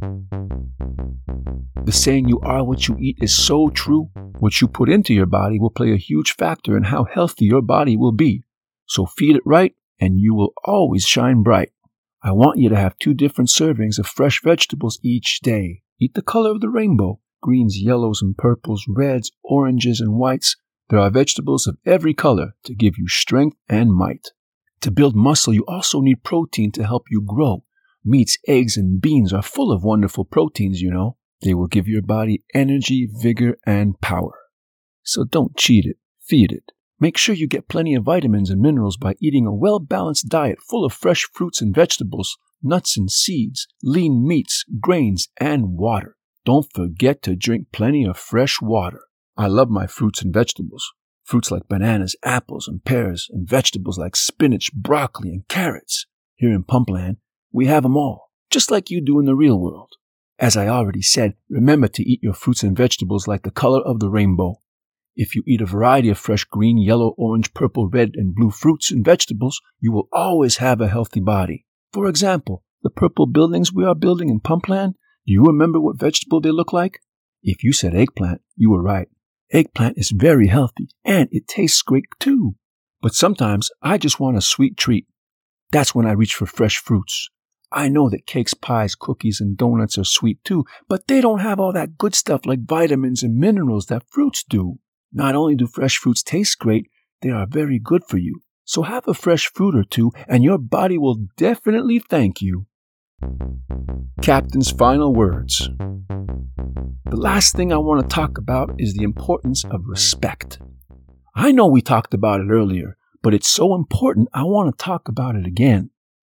The saying you are what you eat is so true. What you put into your body will play a huge factor in how healthy your body will be. So feed it right and you will always shine bright. I want you to have two different servings of fresh vegetables each day. Eat the color of the rainbow. Greens, yellows, and purples, reds, oranges, and whites. There are vegetables of every color to give you strength and might. To build muscle, you also need protein to help you grow. Meats, eggs, and beans are full of wonderful proteins, you know. They will give your body energy, vigor, and power. So don't cheat it. Feed it. Make sure you get plenty of vitamins and minerals by eating a well-balanced diet full of fresh fruits and vegetables, nuts and seeds, lean meats, grains, and water. Don't forget to drink plenty of fresh water. I love my fruits and vegetables. Fruits like bananas, apples, and pears, and vegetables like spinach, broccoli, and carrots. Here in Pumpland, we have them all, just like you do in the real world. As I already said, remember to eat your fruits and vegetables like the color of the rainbow. If you eat a variety of fresh green, yellow, orange, purple, red, and blue fruits and vegetables, you will always have a healthy body. For example, the purple buildings we are building in Pumpland, do you remember what vegetable they look like? If you said eggplant, you were right. Eggplant is very healthy, and it tastes great too. But sometimes I just want a sweet treat. That's when I reach for fresh fruits. I know that cakes, pies, cookies, and donuts are sweet too, but they don't have all that good stuff like vitamins and minerals that fruits do. Not only do fresh fruits taste great, they are very good for you. So have a fresh fruit or two, and your body will definitely thank you. Captain's final words. The last thing I want to talk about is the importance of respect. I know we talked about it earlier, but it's so important I want to talk about it again.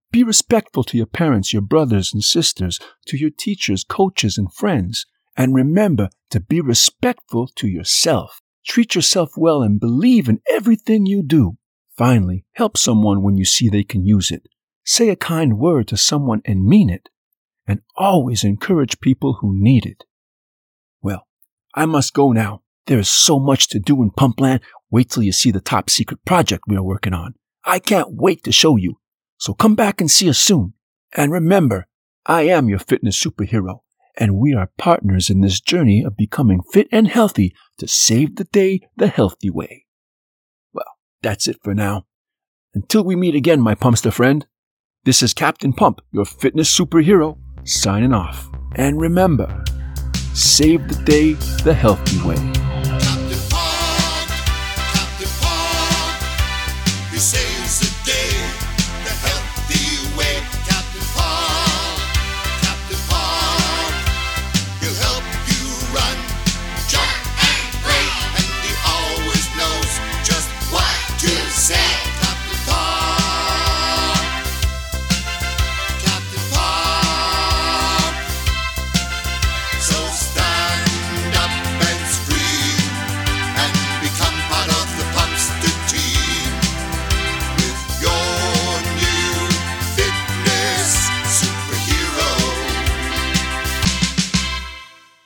Be respectful to your parents, your brothers and sisters, to your teachers, coaches, and friends. And remember to be respectful to yourself. Treat yourself well and believe in everything you do. Finally, help someone when you see they can use it. Say a kind word to someone and mean it. And always encourage people who need it. Well, I must go now. There is so much to do in Pumpland. Wait till you see the top secret project we are working on. I can't wait to show you. So come back and see us soon. And remember, I am your fitness superhero, and we are partners in this journey of becoming fit and healthy to save the day the healthy way. Well, that's it for now. Until we meet again, my Pumpster friend, this is Captain Pump, your fitness superhero, signing off. And remember, save the day the healthy way.